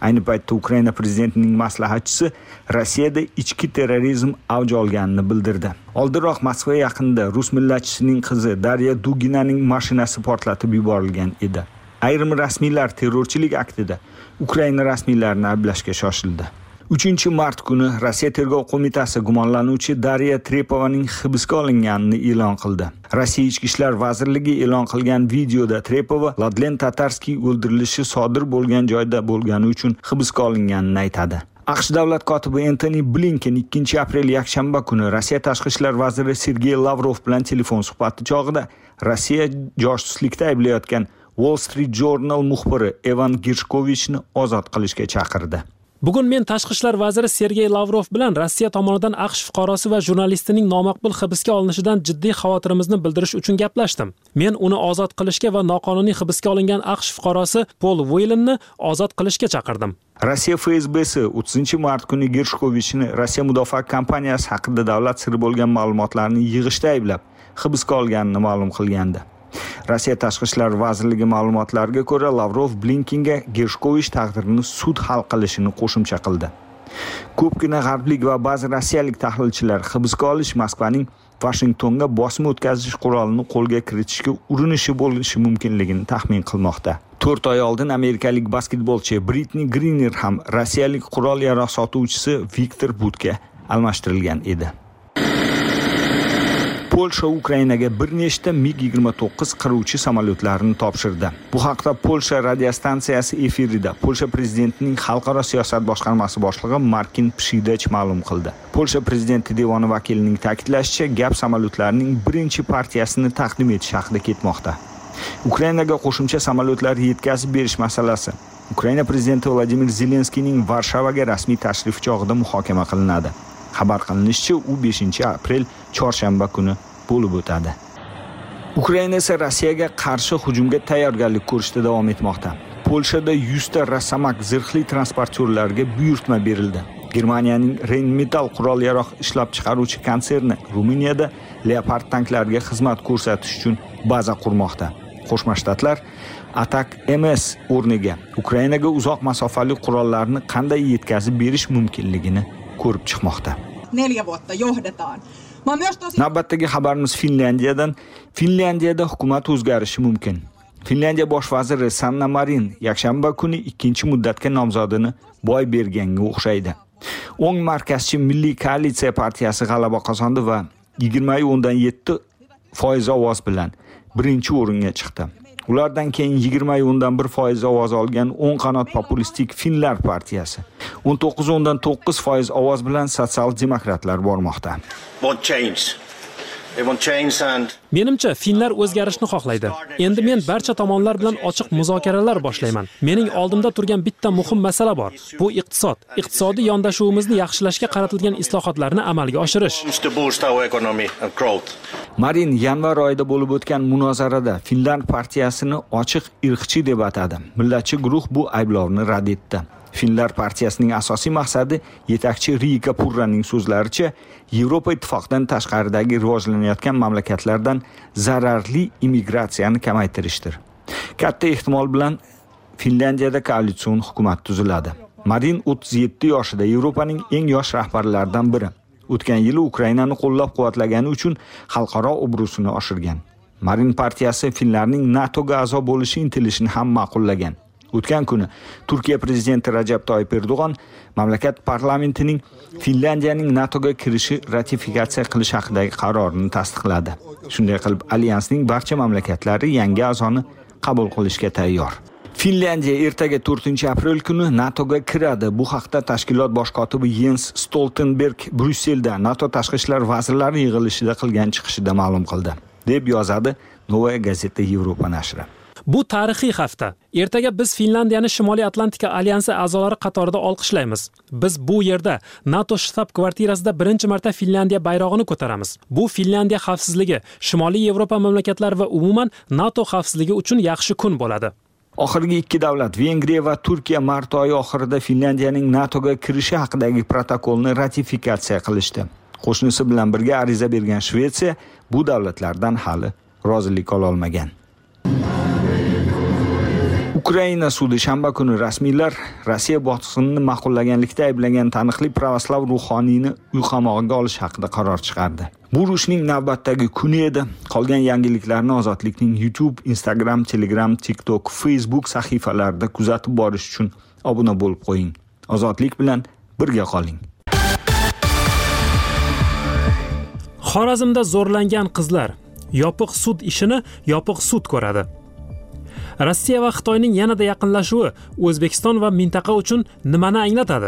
Ayni paytda Ukraina prezidentining maslahatchisi Rossiyada ichki terrorizm avj olganini bildirdi. Oldinroq Moskva yaqinida rus millatchisining qizi Darya Duginaning mashinasi portlatib yuborilgan edi. Ayrim rasmiylar terrorchilik aktida Ukraina rasmiylarini ayblashga shoshildi. uchinchi mart kuni Rossiya tergov qo'mitasi gumonlanuvchi Darya Trepovaning hibsga olinganini e'lon qildi. Rossiya Ichki ishlar vazirligi e'lon qilgan videoda Trepova Ladlen Tatarskiy o'ldirilishi sodir bo'lgan joyda bo'lgani uchun hibsga olinganini aytadi. AQSh davlat kotibi Antony Blinken ikkinchi aprel yakshanba kuni Rossiya tashqi ishlar vaziri Sergey Lavrov bilan telefon suhbati chog'ida Rossiya josuslikda ayblayotgan Wall Street Journal muxbiri Evan Gershkovichni ozod qilishga chaqirdi. Bugun men tashqi ishlar vaziri Sergey Lavrov bilan Rossiya tomonidan AQSh fuqarosi va jurnalistining nomaqbul hibsga olinishidan jiddiy xavotirimizni bildirish uchun gaplashdim. Men uni ozod qilishga va noqonuniy hibsga olingan AQSh fuqarosi Paul Whelanni ozod qilishga chaqirdim. Rossiya F S B'si o'ttizinchi mart kuni Gershkovichni Rossiya mudofaa kompaniyasi haqida davlat siri bo'lgan ma'lumotlarni yig'ishda ayblab, hibsga olganini ma'lum qilgandi. Rossiya tashqi ishlar vazirligi ma'lumotlariga ko'ra, Lavrov Blinkenga Gershkovich taqdirini sud hal qilishini qo'shimcha qildi. Ko'pgina g'arblik va ba'zi rossiyalik tahlilchilar hibsga olish Moskvaning Washingtonga bosim o'tkazish qurolini qo'lga kiritishga urinishi bo'lishi mumkinligini taxmin qilmoqda. to'rt oy oldin amerikalik basketbolchi Britney Griner ham rossiyalik qurol-yarog' sotuvchisi Viktor Budga almashtirilgan edi. Polsha Ukrainaga bir nechta MiG yigirma to'qqiz qiruvchi samolyotlarini topshirdi. Bu haqda Polsha radiostansiyasi efirida Polsha prezidentining xalqaro siyosat boshqarmasi boshlig'i Markin Pshidach ma'lum qildi. Polsha prezidenti devoni vakilining ta'kidlashicha, gap samolyotlarning birinchi partiyasini taqdim etish haqida ketmoqda. Ukrainaga qo'shimcha samolyotlar yetkazib berish masalasi Ukraina prezidenti Vladimir Zelenskiyning Varshavaga rasmiy tashrifi chog'ida muhokama qilinadi. Xabar qilinishicha, u beshinchi aprel chorshanba kuni bo'lib o'tadi. Ukraina esa Rossiyaga qarshi hujumga tayyorgarlik ko'rishda davom etmoqda. Polshada yuzta Rosamak zirhli transportyorlarga buyurtma berildi. Germaniyaning Rheinmetall qurol-yarog' ishlab chiqaruvchi konserni Ruminiyada Leopard tanklariga xizmat ko'rsatish uchun baza qurmoqda. Qo'shma Shtatlar Atak M S o'rniga Ukrainaga uzoq masofali qurollarni qanday yetkazib berish mumkinligini ko'rib chiqmoqda. Navbatdagi xabarimiz Finlyandiyadan. Finlyandiyada hukumat o'zgarishi mumkin. Finlyandiya bosh vaziri Sanna Marin yakshanba kuni ikkinchi muddatga nomzodini boy berganga o'xshaydi. O'ng markazchi Milliy koalitsiya partiyasi g'alaba qozondi va yigirma o'ndan yetti foiz ovoz bilan birinchi o'ringa chiqdi. Ulardan keyin yigirma o'ndan bir foiz ovoz olgan o'ng qanot populistik Finlar partiyasi o'n to'qqiz o'ndan to'qqiz foiz ovoz bilan sotsial-demokratlar bormoqda. Menimcha, finlar o'zgarishni xohlaydi. Endi men barcha tomonlar bilan ochiq muzokaralar boshlayman. Mening oldimda turgan bitta muhim masala bor. Bu iqtisod. Iqtisodiy yondashuvimizni yaxshilashga qaratilgan islohotlarni amalga oshirish. Marin yanvar oyida bo'lib o'tgan munozarada Finland partiyasini ochiq irqchi deb atadi. Millatchi guruh bu ayblovni rad etdi. Finlar partiyasining asosiy maqsadi yetakchi Riika Purraning so'zlaricha Yevropa ittifoqidan tashqaridagi rivojlanayotgan mamlakatlardan zararli immigratsiyani kamaytirishdir. Katta ehtimol bilan Finlandiyada koalitsion hukumat tuziladi. Marin o'ttiz yetti yoshida, Yevropaning eng yosh rahbarlaridan biri. O'tgan yili Ukrainani qo'llab-quvvatlagani uchun xalqaro obro'sini oshirgan. Marin partiyasi Finlarning NATOga a'zo bo'lishi intilishini ham ma'qullagan. O'tgan kuni Turkiya prezidenti Rajab Toyyip Erdo'g'on mamlakat parlamentining Finlandiyaning NATOga kirishi ratifikatsiya qilish haqidagi qarorini tasdiqladi. Shunday qilib, alyansning barcha mamlakatlari yangi a'zoni qabul qilishga tayyor. Finlandiya ertaga to'rtinchi aprel kuni NATOga kiradi. Bu haqda tashkilot bosh kotibi Jens Stoltenberg Bryusselda NATO tashqi ishlar vazirlari yig'ilishida qilgan chiqishida ma'lum qildi, deb yozadi Novaya Gazeta Yevropa nashri. Bu tarixiy hafta. Ertaga biz Finlandiyani Shimoliy Atlantika alyansi a'zolari qatorida olqishlaymiz. Biz bu yerda NATO shtab-kvartirasida birinchi marta Finlandiya bayrog'ini ko'taramiz. Bu Finlandiya xavfsizligi, Shimoliy Yevropa mamlakatlari va umuman NATO xavfsizligi uchun yaxshi kun bo'ladi. Oxirgi ikki davlat, Vengriya va Turkiya mart oyi oxirida Finlandiyaning NATOga kirishi haqidagi protokolni ratifikatsiya qilishdi. Qo'shnisi bilan birga ariza bergan Shvetsiya bu davlatlardan hali rozilik ola olmagan. Ukraina sudi shanba kuni rasmiylar Rossiya bosqinini ma'qullaganlikda ayblagan taniqli pravoslav ruhoniyni uy qamog'iga olish haqida qaror chiqardi. Bu urushning navbatdagi kuni edi. Qolgan yangiliklarni Ozodlikning YouTube, Instagram, Telegram, TikTok, Facebook sahifalarida kuzatib borish uchun obuna bo'lib qo'ying. Ozodlik bilan birga qoling. Xorazmda zo'rlangan qizlar. Yopiq sud ishini yopiq sud ko'radi. Rossiya va Xitoyning yanada yaqinlashuvi O'zbekiston va mintaqa uchun nimani anglatadi?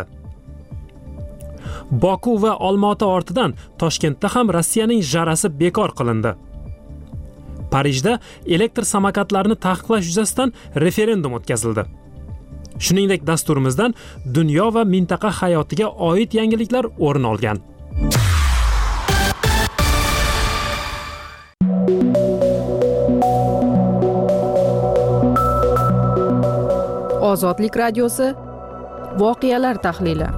Boku va Olmaota ortidan Toshkentda ham Rossiyaning jarasi bekor qilindi. Parijda elektr samokatlarni taqiqlash yuzasidan referendum o'tkazildi. Shuningdek, dasturimizdan dunyo va mintaqa hayotiga oid yangiliklar o'rin olgan. Ozodlik radiosi voqealar tahlili.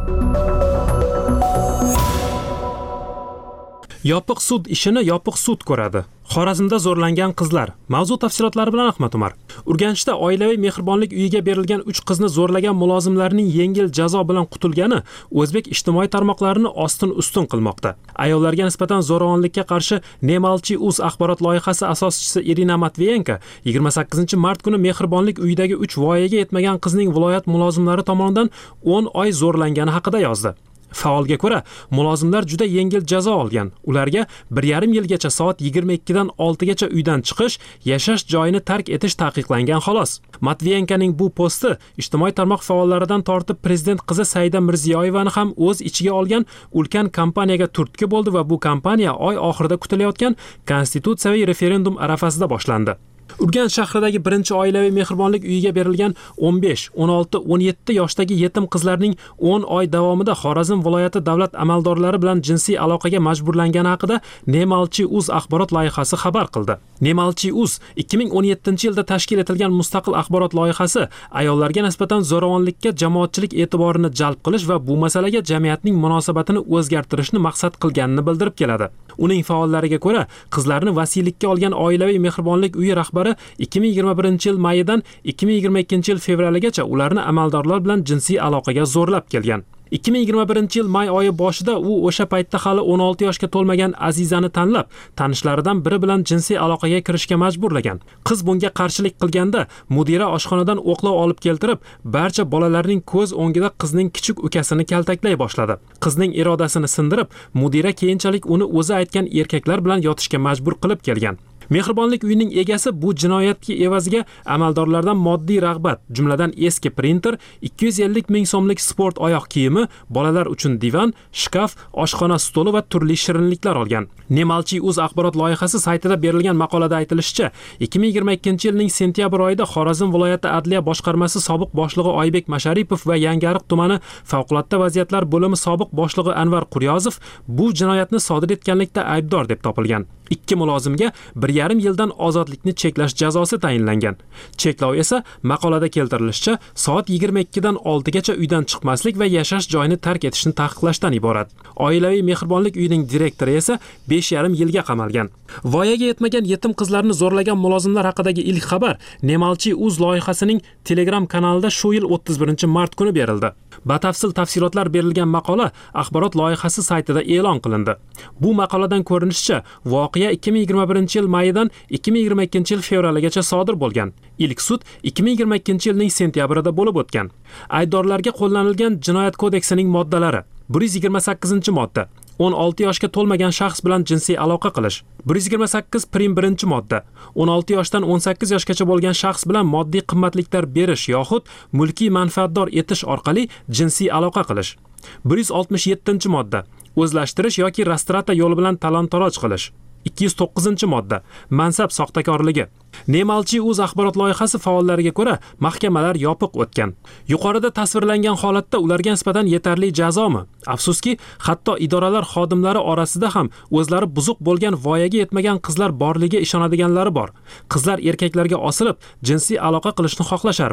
Yopiq sud ishini yopiq sud ko'radi. Xorazmda zo'rlangan qizlar. Mavzu tafsilotlari bilan Ahmad Umar. Urganchda oilaviy mehribonlik uyiga berilgan uch qizni zo'rlagan mulozimlarning yengil jazo bilan qutulgani o'zbek ijtimoiy tarmoqlarini ostin-ustun qilmoqda. Ayollarga nisbatan zo'ravonlikka qarshi Nemalchi.uz axborot loyihasi asoschisi Irina Matviyenko yigirma sakkizinchi mart kuni mehribonlik uyidagi uch voyaga yetmagan qizning viloyat mulozimlari tomonidan o'n oy zo'rlangani haqida yozdi. Faolga ko'ra, mulozimlar juda yengil jazo olgan. Ularga bir yarim yilgacha soat yigirma ikkidan oltigacha uydan chiqish, yashash joyini tark etish taqiqlangan xolos. Matviyenkoning bu posti ijtimoiy tarmoq faollaridan tortib prezident qizi Saida Mirziyoyevani ham o'z ichiga olgan ulkan kampaniyaga turtki bo'ldi va bu kampaniya oy oxirida kutilayotgan konstitutsiyaviy referendum arafasida boshlandi. Urganch shahridagi birinchi oilaviy mehribonlik uyiga berilgan o'n besh, o'n olti, o'n yetti yoshdagi yetim qizlarning o'n oy davomida Xorazm viloyati davlat amaldorlari bilan jinsiy aloqaga majburlangani haqida Nemalchi.uz axborot loyihasi xabar qildi. Nemalchi.uz ikki ming o'n yettinchi yilda tashkil etilgan mustaqil axborot loyihasi ayollarga nisbatan zo'ravonlikka jamoatchilik e'tiborini jalb qilish va bu masalaga jamiyatning munosabatini o'zgartirishni maqsad qilganini bildirib keladi. Uning faollariga ko'ra, qizlarni vasiylikka olgan oilaviy mehribonlik uyi rahbari ikki ming yigirma birinchi yil mayidan ikki ming yigirma ikkinchi yil fevraligacha ularni amaldorlar bilan jinsiy aloqaga zo'rlab kelgan. ikki ming yigirma birinchi yil may oyi boshida u o'sha paytda hali o'n olti yoshga to'lmagan Azizani tanlab, tanishlaridan biri bilan jinsiy aloqaga kirishga majburlagan. Qiz bunga qarshilik qilganda mudira oshxonadan o'qlov olib keltirib, barcha bolalarning ko'z o'ngida qizning kichik ukasini kaltaklay boshladi. Qizning irodasini sindirib, mudira keyinchalik uni o'zi aytgan erkaklar bilan yotishga majbur qilib kelgan. Mehribonlik uyining egasi bu jinoyatga evaziga amaldorlardan moddiy rag'bat, jumladan eski printer, ikki yuz ellik ming so'mlik sport oyoq kiyimi, bolalar uchun divan, shkaf, oshxona stoli va turli shirinliklar olgan. Nemalchi.uz axborot loyihasi saytida berilgan maqolada aytilishicha, ikki ming yigirma ikkinchi yilning sentyabr oyida Xorazm viloyati adliya boshqarmasi sobiq boshlig'i Oybek Masharipov va Yangiariq tumani favqulodda vaziyatlar bo'limi sobiq boshlig'i Anvar Quryozov bu jinoyatni sodir etganlikda aybdor deb topilgan. Ikki mulozimga bir yarim yildan ozodlikni cheklash jazosi tayinlangan. Cheklov esa maqolada keltirilishicha soat yigirma ikkidan oltigacha uydan chiqmaslik va yashash joyini tark etishni taqiqlashdan iborat. Oilaviy mehribonlik uyining direktori esa besh yarim yilga qamalgan. Voyaga yetmagan yetim qizlarni zo'rlagan mulozimlar haqidagi ilk xabar Nemalchi.uz loyihasining Telegram kanalida shu yil o'ttiz birinchi mart kuni berildi. Batafsil tafsilotlar berilgan maqola axborot loyihasi saytida e'lon qilindi. Bu maqoladan ko'rinishicha, voqea ikki ming yigirma birinchi yil mayidan ikki ming yigirma ikkinchi yil fevraligacha sodir bo'lgan. Ilk sud ikki ming yigirma ikkinchi yilning sentyabrida bo'lib o'tgan. Aybdorlarga qo'llanilgan jinoyat kodeksining moddalari: bir yuz yigirma sakkizinchi modda o'n olti yoshga to'lmagan shaxs bilan jinsiy aloqa qilish. bir yuz yigirma sakkiz prim birinchi modda o'n olti yoshdan o'n sakkiz yoshgacha bo'lgan shaxs bilan moddiy qimmatliklar berish yoxud mulkiy manfaatdor etish orqali jinsiy aloqa qilish. bir yuz oltmish yettinchi modda o'zlashtirish yoki rastrata yo'li bilan talon-toroj qilish. ikki yuz to'qqizinchi modda mansab soxtakorligi. Nemalchi.uz axborot loyihasi faollariga ko'ra, mahkamalar yopiq o'tgan. Yuqorida tasvirlangan holatda ularga nisbatan yetarli jazomi? Afsuski, hatto idoralar xodimlari orasida ham o'zlari buzuq bo'lgan voyaga yetmagan qizlar borligiga ishonadiganlari bor. Qizlar erkaklarga osilib, jinsiy aloqa qilishni xohlasharmish.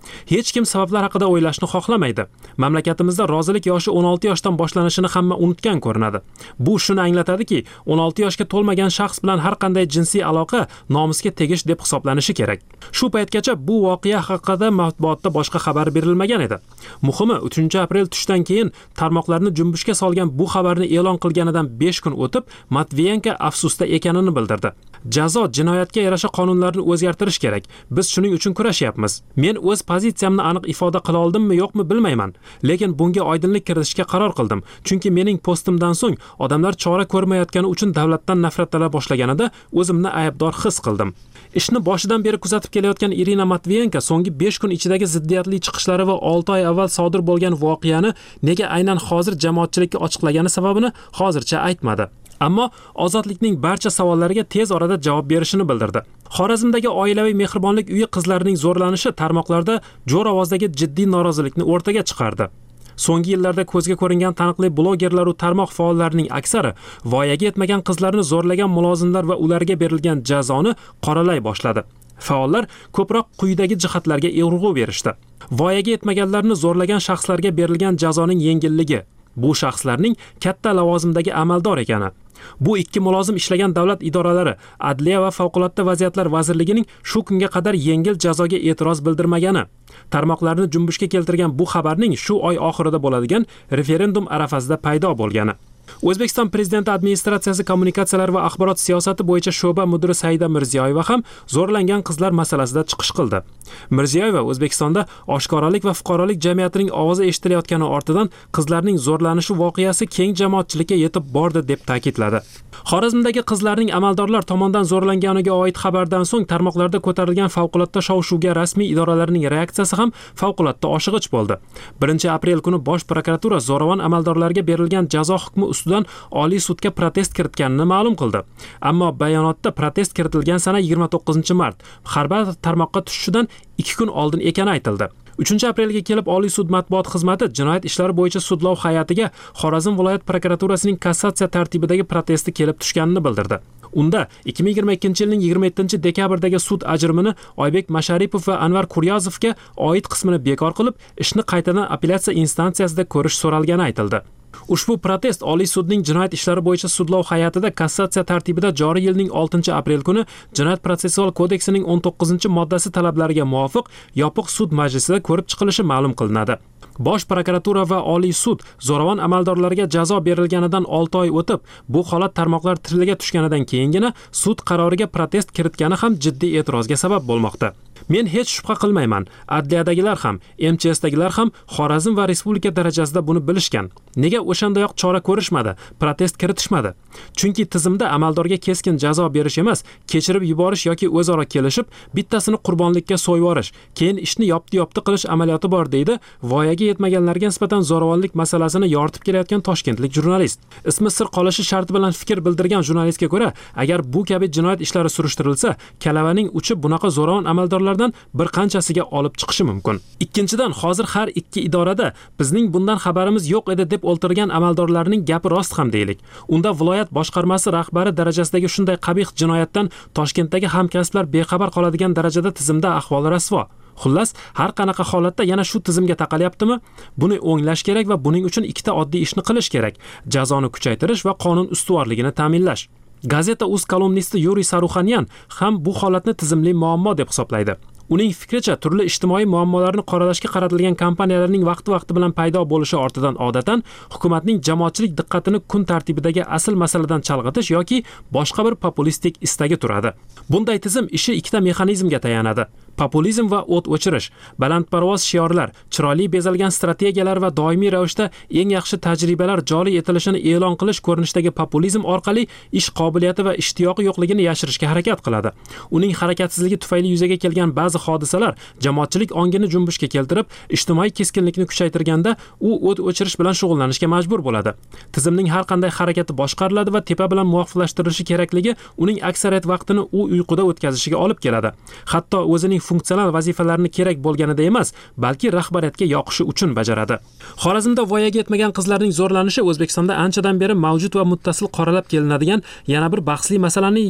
Hech kim sabablar haqida o'ylashni xohlamaydi. Mamlakatimizda rozilik yoshi o'n olti yoshdan boshlanishini hamma unutgan ko'rinadi. Bu shuni anglatadiki, o'n olti yoshga to'lmagan shaxs bilan har qanday jinsiy aloqa nomusga tegish deb hisoblanishi kerak. Shu paytgacha bu voqea haqida matbuotda boshqa xabar berilmagan edi. Muhimi, uchinchi aprel tushdan keyin tarmoqlarni junbushga solgan bu xabarni e'lon qilganidan besh kun o'tib, Matviyenko afsusda ekanini bildirdi. Jazo jinoyatga yarasha qonunlarni o'zgartirish kerak. Biz shuning uchun kurashyapmiz. Men o'z pozitsiyamni aniq ifoda qila oldimmi, yo'qmi bilmayman, lekin bunga oydinlik kiritishga qaror qildim. Chunki mening postimdan so'ng odamlar chora ko'rmayotgani uchun davlatdan nafratlana boshlaganida o'zimni aybdor his qildim. Ishni boshidan beri kuzatib kelayotgan Irina Matviyenko so'nggi besh kun ichidagi ziddiyatli chiqishlari va olti oy avval sodir bo'lgan voqeani nega aynan hozir jamoatchilikka ochiqlagani sababini hozircha aytmadi. Ammo ozodlikning barcha savollariga tez orada javob berishini bildirdi. Xorazmdagi oilaviy mehribonlik uyi qizlarining zo'rlanishi tarmoqlarda jo'r ovozdagi jiddiy norozilikni o'rtaga chiqardi. So'nggi yillarda ko'zga ko'ringan taniqli blogerlar va tarmoq faollarining aksari voyaga yetmagan qizlarni zo'rlagan mulozimlar va ularga berilgan jazoni qoralay boshladi. Faollar ko'proq quyidagi jihatlarga urg'u berishdi. Voyaga yetmaganlarni zo'rlagan shaxslarga berilgan jazoning yengilligi, bu shaxslarning katta lavozimdagi amaldor ekani. Bu ikki mulozim ishlagan davlat idoralari, Adliya va Favqulodda vaziyatlar vazirligining shu kunga qadar yengil jazoga e'tiroz bildirmagani, tarmoqlarni junbushga keltirgan bu xabarning shu oy oxirida bo'ladigan referendum arafasida paydo bo'lgani. O'zbekiston Prezidenti administratsiyasi kommunikatsiyalar va axborot siyosati bo'yicha sho'ba mudiri Saida Mirziyoyeva ham zo'rlangan qizlar masalasida chiqish qildi. Mirziyoyeva O'zbekistonda oshkoralik va fuqarolik jamiyatining ovozi eshitilayotgani ortidan qizlarning zo'rlanishi voqeasi keng jamoatchilikka yetib bordi deb ta'kidladi. Xorazmdagi qizlarning amaldorlar tomonidan zo'rlanganiga oid xabardan so'ng tarmoqlarda ko'tarilgan favqulodda shov-shuvga rasmiy idoralarning reaksiyasi ham favqulodda oshig'ich bo'ldi. birinchi aprel kuni Bosh prokuratura zo'ravon amaldorlarga berilgan jazo hukmi ustidan Oliy sudga protest kiritganini ma'lum qildi. Ammo bayonotda protest kiritilgan sana yigirma to'qqizinchi mart, har bir tarmoqqa tushishidan ikki kun oldin ekani aytildi. uchinchi aprelga kelib Oliy sud matbuot xizmati jinoyat ishlari bo'yicha sudlov hay'atiga Xorazm viloyat prokuraturasining kassatsiya tartibidagi protesti kelib tushganini bildirdi. Unda ikki ming yigirma ikkinchi yilning yigirma yettinchi dekabrdagi sud ajrimini Oybek Masharipov va Anvar Kuryazovga oid qismini bekor qilib, ishni qaytadan apellyatsiya instansiyasida ko'rish so'ralgani aytildi. Ushbu protest Oliy sudning jinoyat ishlari bo'yicha sudlov hay'atida kassatsiya tartibida joriy yilning oltinchi aprel kuni Jinoyat protsessual kodeksining o'n to'qqizinchi moddasi talablariga muvofiq yopiq sud majlisida ko'rib chiqilishi ma'lum qilinadi. Bosh prokuratura va Oliy sud zo'ravon amaldorlarga jazo berilganidan olti oy o'tib, bu holat tarmoqlar tiliga tushganidan keyingina sud qaroriga protest kiritgani ham jiddiy e'tirozga sabab bo'lmoqda. Men hech shubha qilmayman, adliyadagilar ham, M Ch S'dagilar ham Xorazm va respublika darajasida buni bilishgan. Nega o'shandayoq chora ko'rishmadi, protest kiritishmadi? Chunki tizimda amaldorga keskin jazo berish emas, kechirib yuborish yoki o'zaro kelishib, bittasini qurbonlikka so'yvorish, keyin ishni yopti-yopti qilish amaliyoti bor deydi voyaga yetmaganlarga nisbatan zo'ravonlik masalasini yoritib kelayotgan toshkentlik jurnalist. Ismi sir qolishi sharti bilan fikr bildirgan jurnalistga ko'ra, agar bu kabi jinoyat ishlari surishtirilsa, kalavaning uchi bunaqa zo'ravon amaldorlar bir qanchasiga olib chiqishi mumkin. Ikkinchidan, hozir har ikki idorada bizning bundan xabarimiz yo'q edi deb o'ltirgan amaldorlarning gapi rost ham deylik. Unda viloyat boshqarmasi rahbari darajasidagi shunday qabih jinoyatdan Toshkentdagi hamkasblar bexabar qoladigan darajada tizimda ahvol rasvo. Xullas, har qanaqa holatda yana shu tizimga taqalyaptimi? Buni o'nglash kerak va buning uchun ikkita oddiy ishni qilish kerak: jazoni kuchaytirish va qonun ustuvorligini ta'minlash. Gazeta Uz kolumnisti Yuriy Saruxanyan ham bu holatni tizimli muammo deb hisoblaydi. Uning fikricha, turli ijtimoiy muammolarni qoralashga qaratilgan kompaniyalarning vaqti-vaqti bilan paydo bo'lishi ortidan odatan hukumatning jamoatchilik diqqatini kun tartibidagi asl masaladan chalg'itish yoki boshqa bir populistik istagi turadi. Bunday tizim ishi ikkita mexanizmga tayanadi: populizm va o't o'chirish, balandparvoz shiorlar, chiroyli bezalgan strategiyalar va doimiy ravishda eng yaxshi tajribalar joriy etilishini e'lon qilish ko'rinishidagi populizm orqali ish qobiliyati va ishtiyoqi yo'qligini yashirishga harakat qiladi. Uning harakatsizligi tufayli yuzaga kelgan ba'zi hodisalar jamoatchilik ongini junbushga keltirib, ijtimoiy keskinlikni kuchaytirganda u o't o'chirish bilan shug'ullanishga majbur bo'ladi. Tizimning har qanday harakati boshqariladi va tepa bilan muvofiqlashtirilishi kerakligi uning aksariyat vaqtini u uyquda o'tkazishiga olib keladi. Hatto o'zining funksional vazifalarini kerak bo'lganida emas, balki rahbariyatga yoqishi uchun bajaradi. Xorazmda voyaga yetmagan qizlarning zo'rlanishi O'zbekistonda anchadan beri mavjud va muttasil qoralab kelinadigan yana bir bahsli masalani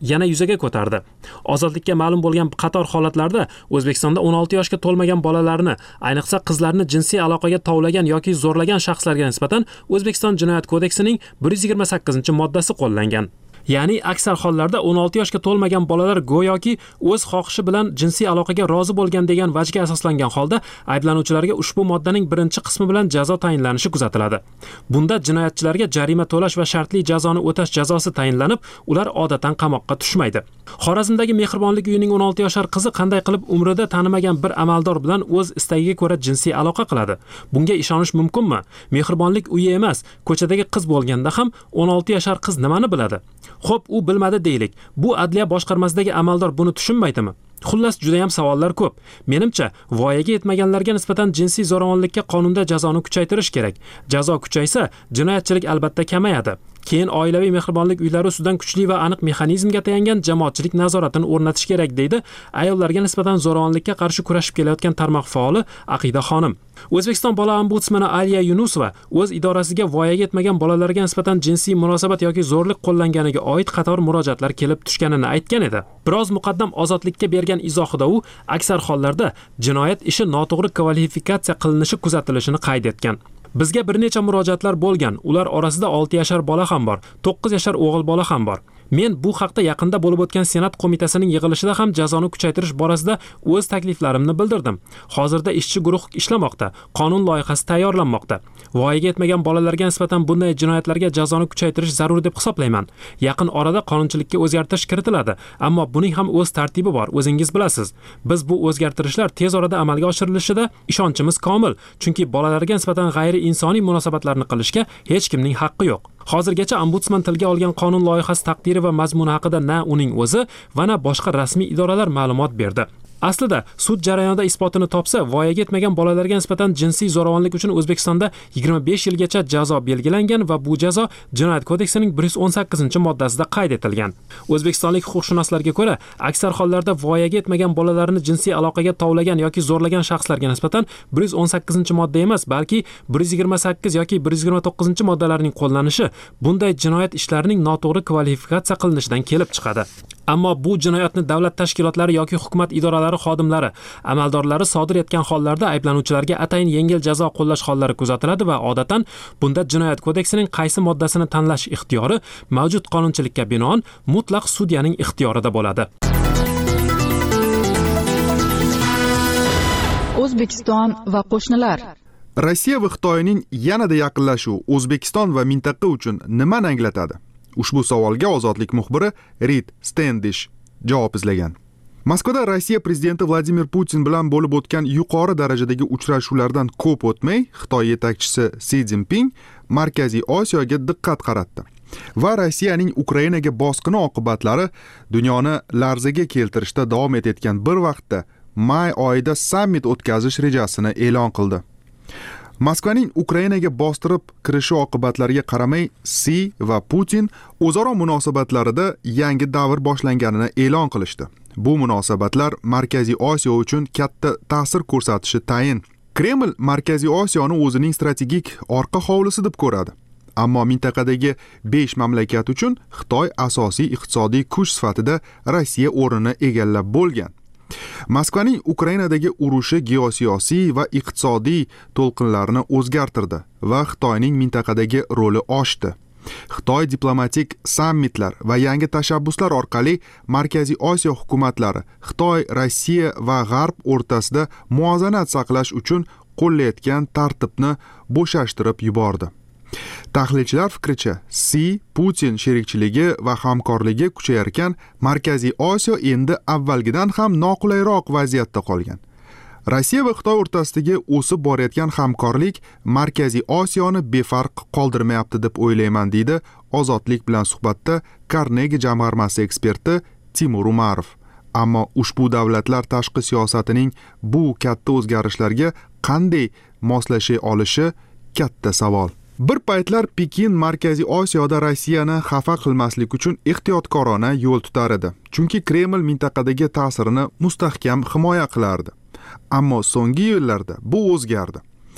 yana yuzaga ko'tardi. Ozodlikka ma'lum bo'lgan qator holatlarda O'zbekistonda o'n olti yoshga to'lmagan bolalarni, ayniqsa qizlarni jinsiy aloqaga tovlagan yoki zo'rlagan shaxslarga nisbatan O'zbekiston Jinoyat kodeksining bir yuz yigirma sakkizinchi moddasi qo'llangan. Ya'ni aksar hollarda o'n olti yoshga to'lmagan bolalar go'yoki o'z xohishi bilan jinsiy aloqaga rozi bo'lgan degan vajga asoslangan holda ayblanuvchilarga ushbu moddaning birinchi qismi bilan jazo tayinlanishi kuzatiladi. Bunda jinoyatchilarga jarima to'lash va shartli jazoni o'tash jazosi tayinlanib, ular odatdan qamoqqa tushmaydi. Xorazmdagi Mehribonlik uyining o'n olti yoshar qizi qanday qilib umrida tanimagan bir amaldor bilan o'z istagiga ko'ra jinsiy aloqa qiladi? Bunga ishonish mumkinmi? Mehribonlik uyi emas, ko'chadagi qiz bo'lganda ham o'n olti yoshar qiz nimani biladi? Xo'p, u bilmadi deylik. Bu adliya boshqarmasidagi amaldor buni tushunmaydimi? Xullas, juda ham savollar ko'p. Menimcha, voyaga yetmaganlarga nisbatan jinsiy zo'ravonlikka qonunda jazoni kuchaytirish kerak. Jazo kuchaysa, jinoyatchilik albatta kamayadi. Keyin oilaviy mehribonlik uylari ustidan kuchli va aniq mexanizmga tayangan jamoatchilik nazoratini o'rnatish kerak deydi ayollarga nisbatan zo'ravonlikka qarshi kurashib kelayotgan tarmoq faoli Aqida xonim. O'zbekiston bola ombudsmani Aliya Yunusova o'z idorasiga voyaga yetmagan bolalarga nisbatan jinsiy munosabat yoki zo'rlik qo'llanganiga oid qator murojaatlar kelib tushganini aytgan edi. Biroz muqaddam ozodlikka bergan izohida u aksar hollarda jinoyat ishi noto'g'ri kvalifikatsiya qilinishi kuzatilishini qayd etgan. Bizga bir necha murojaatlar bo'lgan. Ular orasida olti yoshar bola ham bor, to'qqiz yoshar o'g'il bola ham bor. Men bu haqda yaqinda bo'lib o'tgan Senat qo'mitasining yig'ilishida ham jazoni kuchaytirish borasida o'z takliflarimni bildirdim. Hozirda ishchi guruh ishlamoqda, qonun loyihasi tayyorlanmoqda. Voyaga yetmagan bolalarga nisbatan bunday jinoyatlarga jazoni kuchaytirish zarur deb hisoblayman. Yaqin orada qonunchilikka o'zgartirish kiritiladi, ammo buning ham o'z tartibi bor, o'zingiz bilasiz. Biz bu o'zgartirishlar tez orada amalga oshirilishida ishonchimiz komil, chunki bolalarga nisbatan g'ayri insoniy munosabatlarni qilishga hech kimning haqqi yo'q. Hozirgacha ombudsman tilga olgan qonun loyihasi taqdiri va mazmuni haqida na uning o'zi va na boshqa rasmiy idoralar ma'lumot berdi. Aslida sud jarayonida isbotini topsa, voyaga yetmagan bolalarga nisbatan jinsiy zo'ravonlik uchun O'zbekistonda yigirma besh yilgacha jazo belgilangan va bu jazo Jinoyat kodeksining bir yuz o'n sakkizinchi moddasida qayd etilgan. O'zbekistonlik huquqshunoslarga ko'ra, aksar hollarda voyaga yetmagan bolalarni jinsiy aloqaga tovlagan yoki zo'rlagan shaxslarga nisbatan bir yuz o'n sakkizinchi modda emas, balki bir yuz yigirma sakkiz yoki bir yuz yigirma to'qqizinchi moddalarning qo'llanishi bunday jinoyat ishlarining noto'g'ri kvalifikatsiya qilinishidan kelib chiqadi. Ammo bu jinoyatni davlat tashkilotlari yoki hukumat idoralari xodimlari, amaldorlari sodir etgan hollarda ayblanuvchilarga atayin yengil jazo qo'llash hollari kuzatiladi va odatan bunda Jinoyat kodeksining qaysi moddasini tanlash ixtiyori mavjud qonunchilikka binoan mutlaq sudyaning ixtiyorida bo'ladi. O'zbekiston va qo'shnilar. Rossiya va Xitoyning yanada yaqinlashuvi O'zbekiston va mintaqa uchun nimani anglatadi? Ushbu savolga Ozodlik muxbiri Rid Standish javob izlagan. Moskvada Rossiya prezidenti Vladimir Putin bilan bo'lib o'tgan yuqori darajadagi uchrashuvlardan ko'p o'tmay, Xitoy yetakchisi Si Szinpin Markaziy Osiyoga diqqat qaratdi va Rossiyaning Ukrainaga bosqini oqibatlari dunyoni larzaga keltirishda davom etayotgan bir vaqtda may oyida sammit o'tkazish rejasini e'lon qildi. Moskvaning Ukrainaga bostirib kirishi oqibatlariga qaramay, Si va Putin o'zaro munosabatlarida yangi davr boshlanganini e'lon qilishdi. Bu munosabatlar Markaziy Osiyo uchun katta ta'sir ko'rsatishi tayin. Kreml Markaziy Osiyoni o'zining strategik orqa hovlisi deb ko'radi. Ammo mintaqadagi besh mamlakat uchun Xitoy asosiy iqtisodiy kuch sifatida Rossiya o'rnini egallab bo'lgan. Moskvaning Ukrainadagi urushi geosiyosiy va iqtisodiy to'lqinlarni o'zgartirdi va Xitoyning mintaqadagi roli oshdi. Xitoy diplomatik sammitlar va yangi tashabbuslar orqali Markaziy Osiyo hukumatlari Xitoy, Rossiya va G'arb o'rtasida muvozanat saqlash uchun qo'llayotgan tartibni bo'shashtirib yubordi. Tahlilchilar fikricha, Si, Putin sherikchiligi va hamkorligi kuchayarkan Markaziy Osiyo endi avvalgidan ham noqulayroq vaziyatda qolgan. Rossiya va Xitoy o'rtasidagi o'sib borayotgan hamkorlik Markaziy Osiyoni befarq qoldirmayapti deb o'ylayman, deydi Ozodlik bilan suhbatda Carnegie jamg'armasi eksperti Timur Umarov. Ammo ushbu davlatlar tashqi siyosatining bu katta o'zgarishlarga qanday moslasha olishi katta savol. Bir paytlar Pekin Markaziy Osiyoda Rossiyani xafa qilmaslik uchun ehtiyotkorona yo'l tutar edi. Chunki Kreml mintaqadagi ta'sirini mustahkam himoya qilardi. Ammo so'nggi yillarda bu o'zgardi.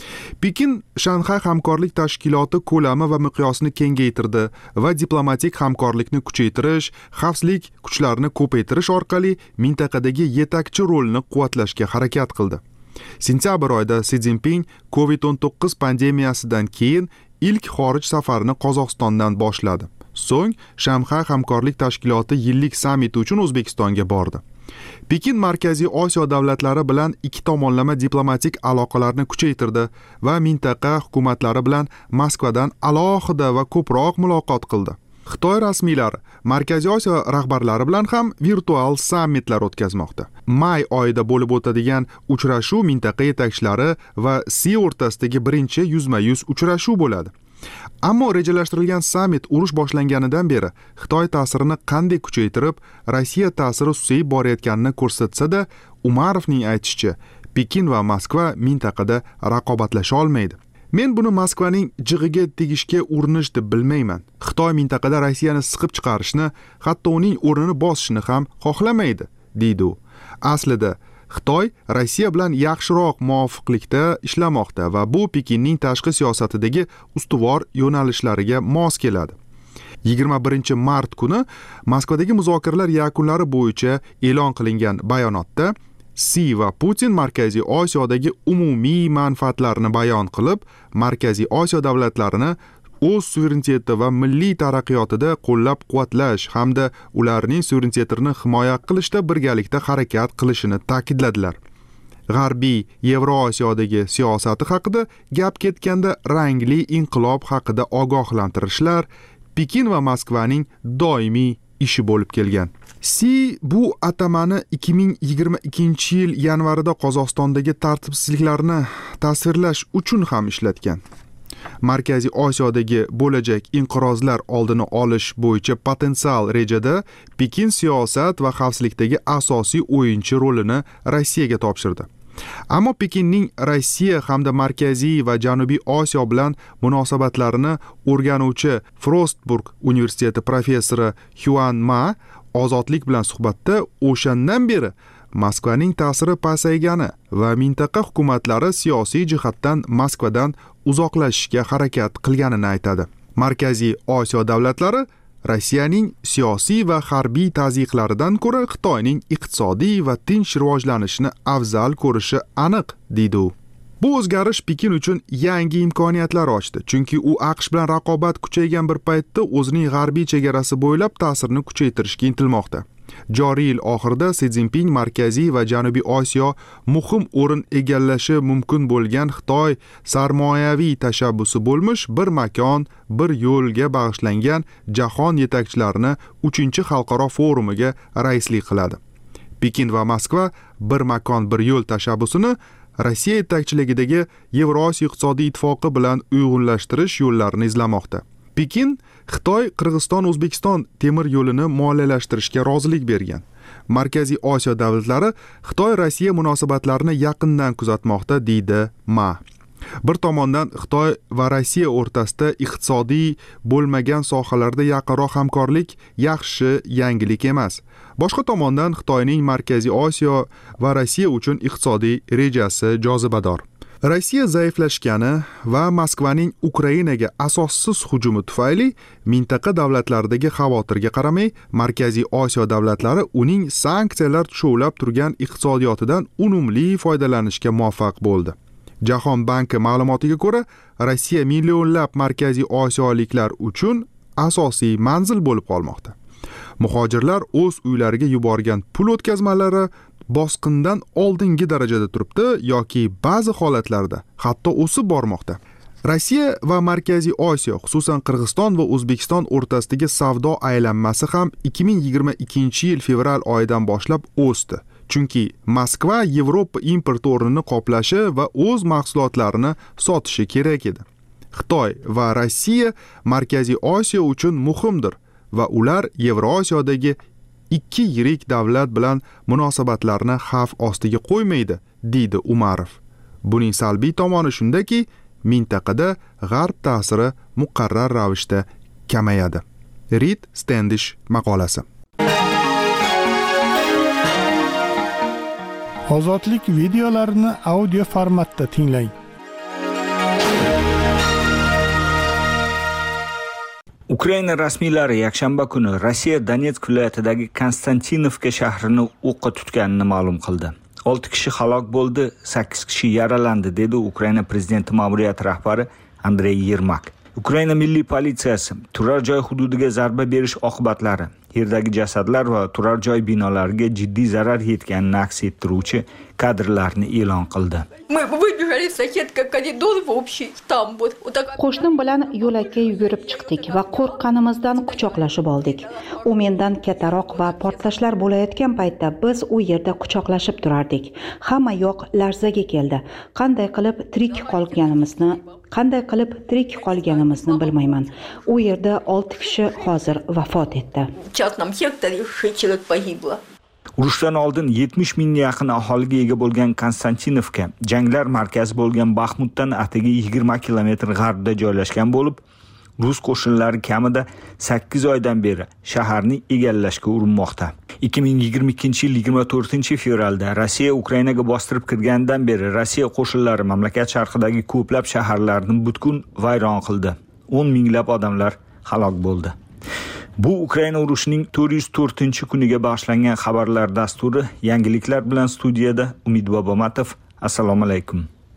Pekin Shanxay hamkorlik tashkiloti ko'lami va miqyosini kengaytirdi va diplomatik hamkorlikni kuchaytirish, xavfsizlik kuchlarini ko'paytirish orqali mintaqadagi yetakchi rolni quvvatlashga harakat qildi. Sentyabr oyida Si Szinpin kovid o'n to'qqiz pandemiyasidan keyin ilk xorij safarini Qozog'istondan boshladi. So'ng Shanxay hamkorlik tashkiloti yillik sammiti uchun O'zbekistonga bordi. Pekin Markaziy Osiyo davlatlari bilan ikki tomonlama diplomatik aloqalarni kuchaytirdi va mintaqa hukumatlari bilan Moskvadan alohida va ko'proq muloqot qildi. Xitoy rasmiylari Markaziy Osiyo rahbarlari bilan ham virtual sammitlar o'tkazmoqda. May oyida bo'lib o'tadigan uchrashuv mintaqa yetakchilari va Si o'rtasidagi birinchi yuzma-yuz uchrashuv bo'ladi. Ammo rejalashtirilgan sammit urush boshlanganidan beri Xitoy ta'sirini qanday kuchaytirib, Rossiya ta'siri susayib borayotganini ko'rsatsa-da, Umarovning aytishicha, Pekin va Moskva mintaqada raqobatlasha olmaydi. Men buni Moskvaning jig'iga tegishga urinish deb bilmayman. Xitoy mintaqada Rossiyani siqib chiqarishni, hatto uning o'rnini bosishni ham xohlamaydi, deydi u. Aslida Xitoy Rossiya bilan yaxshiroq muvofiqlikda ishlamoqda va bu Pekinning tashqi siyosatidagi ustuvor yo'nalishlariga mos keladi. yigirma birinchi mart kuni Moskvadagi muzokaralar yakunlari bo'yicha e'lon qilingan bayonotda Si va Putin Markaziy Osiyodagi umumiy manfaatlarini bayon qilib, Markaziy Osiyo davlatlarini o'z suvereniteti va milliy taraqqiyotida qo'llab-quvvatlash hamda ularning suverenitetini himoya qilishda birgalikda harakat qilishini ta'kidladilar. G'arbiy Yevrosiyodagi siyosati haqida gap ketganda rangli inqilob haqida ogohlantirishlar Pekin va Moskvaning doimiy ishi bo'lib kelgan. Si bu atamani ikki ming yigirma ikkinchi yil yanvarida Qozog'istondagi tartibsizliklarni tasvirlash uchun ham ishlatgan. Markaziy Osiyodagi bo'lajak inqirozlar oldini olish bo'yicha potensial rejada Pekin siyosat va xavfsizlikdagi asosiy o'yinchi rolini Rossiyaga topshirdi. Ammo Pekinning Rossiya hamda Markaziy va Janubiy Osiyo bilan munosabatlarini o'rganuvchi Frostburg universiteti professori Huan Ma Ozodlik bilan suhbatda o'shandan beri Moskvaning ta'siri pasaygani va mintaqa hukumatlari siyosiy jihatdan Moskvadan uzoqlashishga harakat qilganini aytadi. Markaziy Osiyo davlatlari Rossiyaning siyosiy va harbiy tazyiqlaridan ko'ra Xitoyning iqtisodiy va tinch rivojlanishini afzal ko'rishi aniq, deydi u. Bu o'zgarish Pekin uchun yangi imkoniyatlar ochdi, chunki u AQSh bilan raqobat kuchaygan bir paytda o'zining g'arbiy chegarasi bo'ylab ta'sirini kuchaytirishga intilmoqda. Joriy yil oxirida Si Szinpin Markaziy va Janubiy Osiyo muhim o'rin egallashi mumkin bo'lgan Xitoy sarmoyaviy tashabbusi bo'lmish bir makon, bir yo'lga bag'ishlangan jahon yetakchilarini uchinchi xalqaro forumiga raislik qiladi. Pekin va Moskva bir makon, bir yo'l tashabbusini Rossiya yetakchiligidagi Yevrosiyo iqtisodiy ittifoqi bilan uyg'unlashtirish yo'llarini izlamoqda. Pekin Xitoy Qirg'iziston O'zbekiston temir yo'lini moliyalashtirishga rozilik bergan. Markaziy Osiyo davlatlari Xitoy Rossiya munosabatlarini yaqindan kuzatmoqda, deydi Ma. Bir tomondan Xitoy va Rossiya o'rtasida iqtisodiy bo'lmagan sohalarda yaqinroq hamkorlik yaxshi yangilik emas. Boshqa tomondan Xitoyning Markaziy Osiyo va Rossiya uchun iqtisodiy rejasi jozibador. Rossiya zaiflashgani va Moskvaning Ukrainaga asossiz hujumi tufayli mintaqa davlatlaridagi xavotirga qaramay, Markaziy Osiyo davlatlari uning sanksiyalar tushovlab turgan iqtisodiyotidan unumli foydalanishga muvaffaq bo'ldi. Jahon banki ma'lumotiga ko'ra, Rossiya millionlab Markaziy Osiyoliklar uchun asosiy manzil bo'lib qolmoqda. Muhojirlar o'z uylariga yuborgan pul o'tkazmalari bosqindan oldingi darajada turibdi yoki ba'zi holatlarda hatto o'sib bormoqda. Rossiya va Markaziy Osiyo, xususan Qirg'iziston va O'zbekiston o'rtasidagi savdo aylanmasi ham ikki ming yigirma ikkinchi yil fevral oyidan boshlab o'sdi. Chunki Moskva Yevropa import o'rnini qoplashi va o'z mahsulotlarini sotishi kerak edi. Xitoy va Rossiya Markaziy Osiyo uchun muhimdir va ular Yevrosiyodagi ikki yirik davlat bilan munosabatlarni xavf ostiga qo'ymaydi, deydi Umarov. Buning salbiy tomoni shundaki, mintaqada g'arb ta'siri muqarrar ravishda kamayadi. Reed Standish maqolasi. Ozodlik videolarini audio formatda tinglang. Ukraina rasmiylari yakshanba kuni Rossiya Donetsk viloyatidagi Konstantinovka shahrini o'qqa tutganini ma'lum qildi. olti kishi halok bo'ldi, sakkiz kishi yaralandi, dedi Ukraina prezidenti ma'muriyati rahbari Andrey Yermak. Ukraina milliy politsiyasi turar joy hududiga zarba berish oqibatlari, yerdagi jasadlar va turar joy binolariga jiddiy zarar yetganini aks ettiruvchi kadrlarni e'lon qildi. Qo'shnim bilan yo'lakka yugurib chiqdik va qo'rqqanimizdan quchoqlashib oldik. U mendan kattaroq va portlashlar bo'layotgan paytda biz u yerda quchoqlashib turardik. Hamma yoq larzaga keldi. Qanday qilib tirik qolganimizni, qanday qilib tirik qolganimizni bilmayman. U yerda olti kishi hozir vafot etdi. Urushdan oldin yetmish mingga yaqin aholiga ega bo'lgan Konstantinovka janglar markazi bo'lgan Baxmutdan atigi yigirma kilometr g'arbda joylashgan bo'lib, rus qo'shinlari kamida sakkiz oydan beri shaharni egallashga urinmoqda. ikki ming yigirma ikkinchi yil yigirma to'rtinchi fevralda Rossiya Ukrainaga bostirib kirgandan beri Rossiya qo'shinlari mamlakat sharqidagi ko'plab shaharlarni butkul vayron qildi. o'n minglab odamlar halok bo'ldi. Bu Ukraina urushining to'rt yuz to'rtinchi kuniga bag'ishlangan xabarlar dasturi. Yangiliklar bilan studiyada Umid Bobomatov. Assalomu alaykum.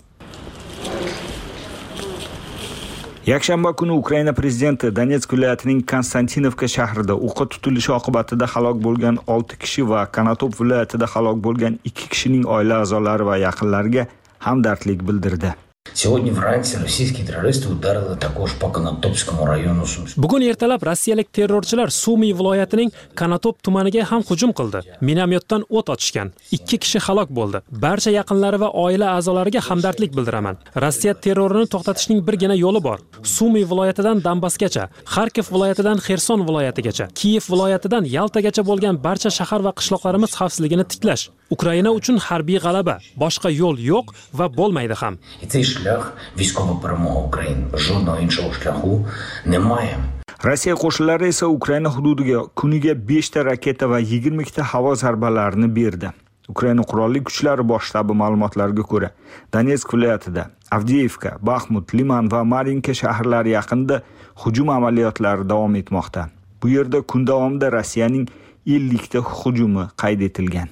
Yakshanba kuni Ukraina prezidenti Donetsk viloyatining Konstantinovka shahrida o'qqa tutilishi oqibatida halok bo'lgan olti kishi va Konotop viloyatida halok bo'lgan ikki kishining oila a'zolari va yaqinlariga hamdardlik bildirdi. Сегодня враньше российские террористы ударили також по Конотопскому району. Bugun ertalab rossiyalik terrorchilar Sumy viloyatining Konotop tumaniga ham hujum qildi. Minomyotdan o't ochishgan. ikki kishi halok bo'ldi. Barcha yaqinlari va oila a'zolariga hamdardlik bildiraman. Rossiya terrorini to'xtatishning birgina yo'li bor. Sumy viloyatidan Donbassgacha, Xarkov viloyatidan Xerson viloyatigacha, Kiyev viloyatidan Yaltagacha bo'lgan barcha shahar va qishloqlarimiz xavfsizligini tiklash. Ukraina uchun harbiy g'alaba, boshqa yo'l yo'q va bo'lmaydi ham. Шлях військової перемоги України. Жодного іншого шляху немає. Rossiya qo'shinlari esa Ukraina hududiga kuniga besh ta raketa va yigirma ta havo zarbalarini berdi. Ukraina qurolli kuchlari bosh shtabi ma'lumotlariga ko'ra, Donetsk viloyatida Avdiivka, Baxmut, Liman va Marinka shaharlari yaqinida hujum amaliyotlari davom etmoqda. Bu yerda kun davomida Rossiyaning ellik ta hujumi qayd etilgan.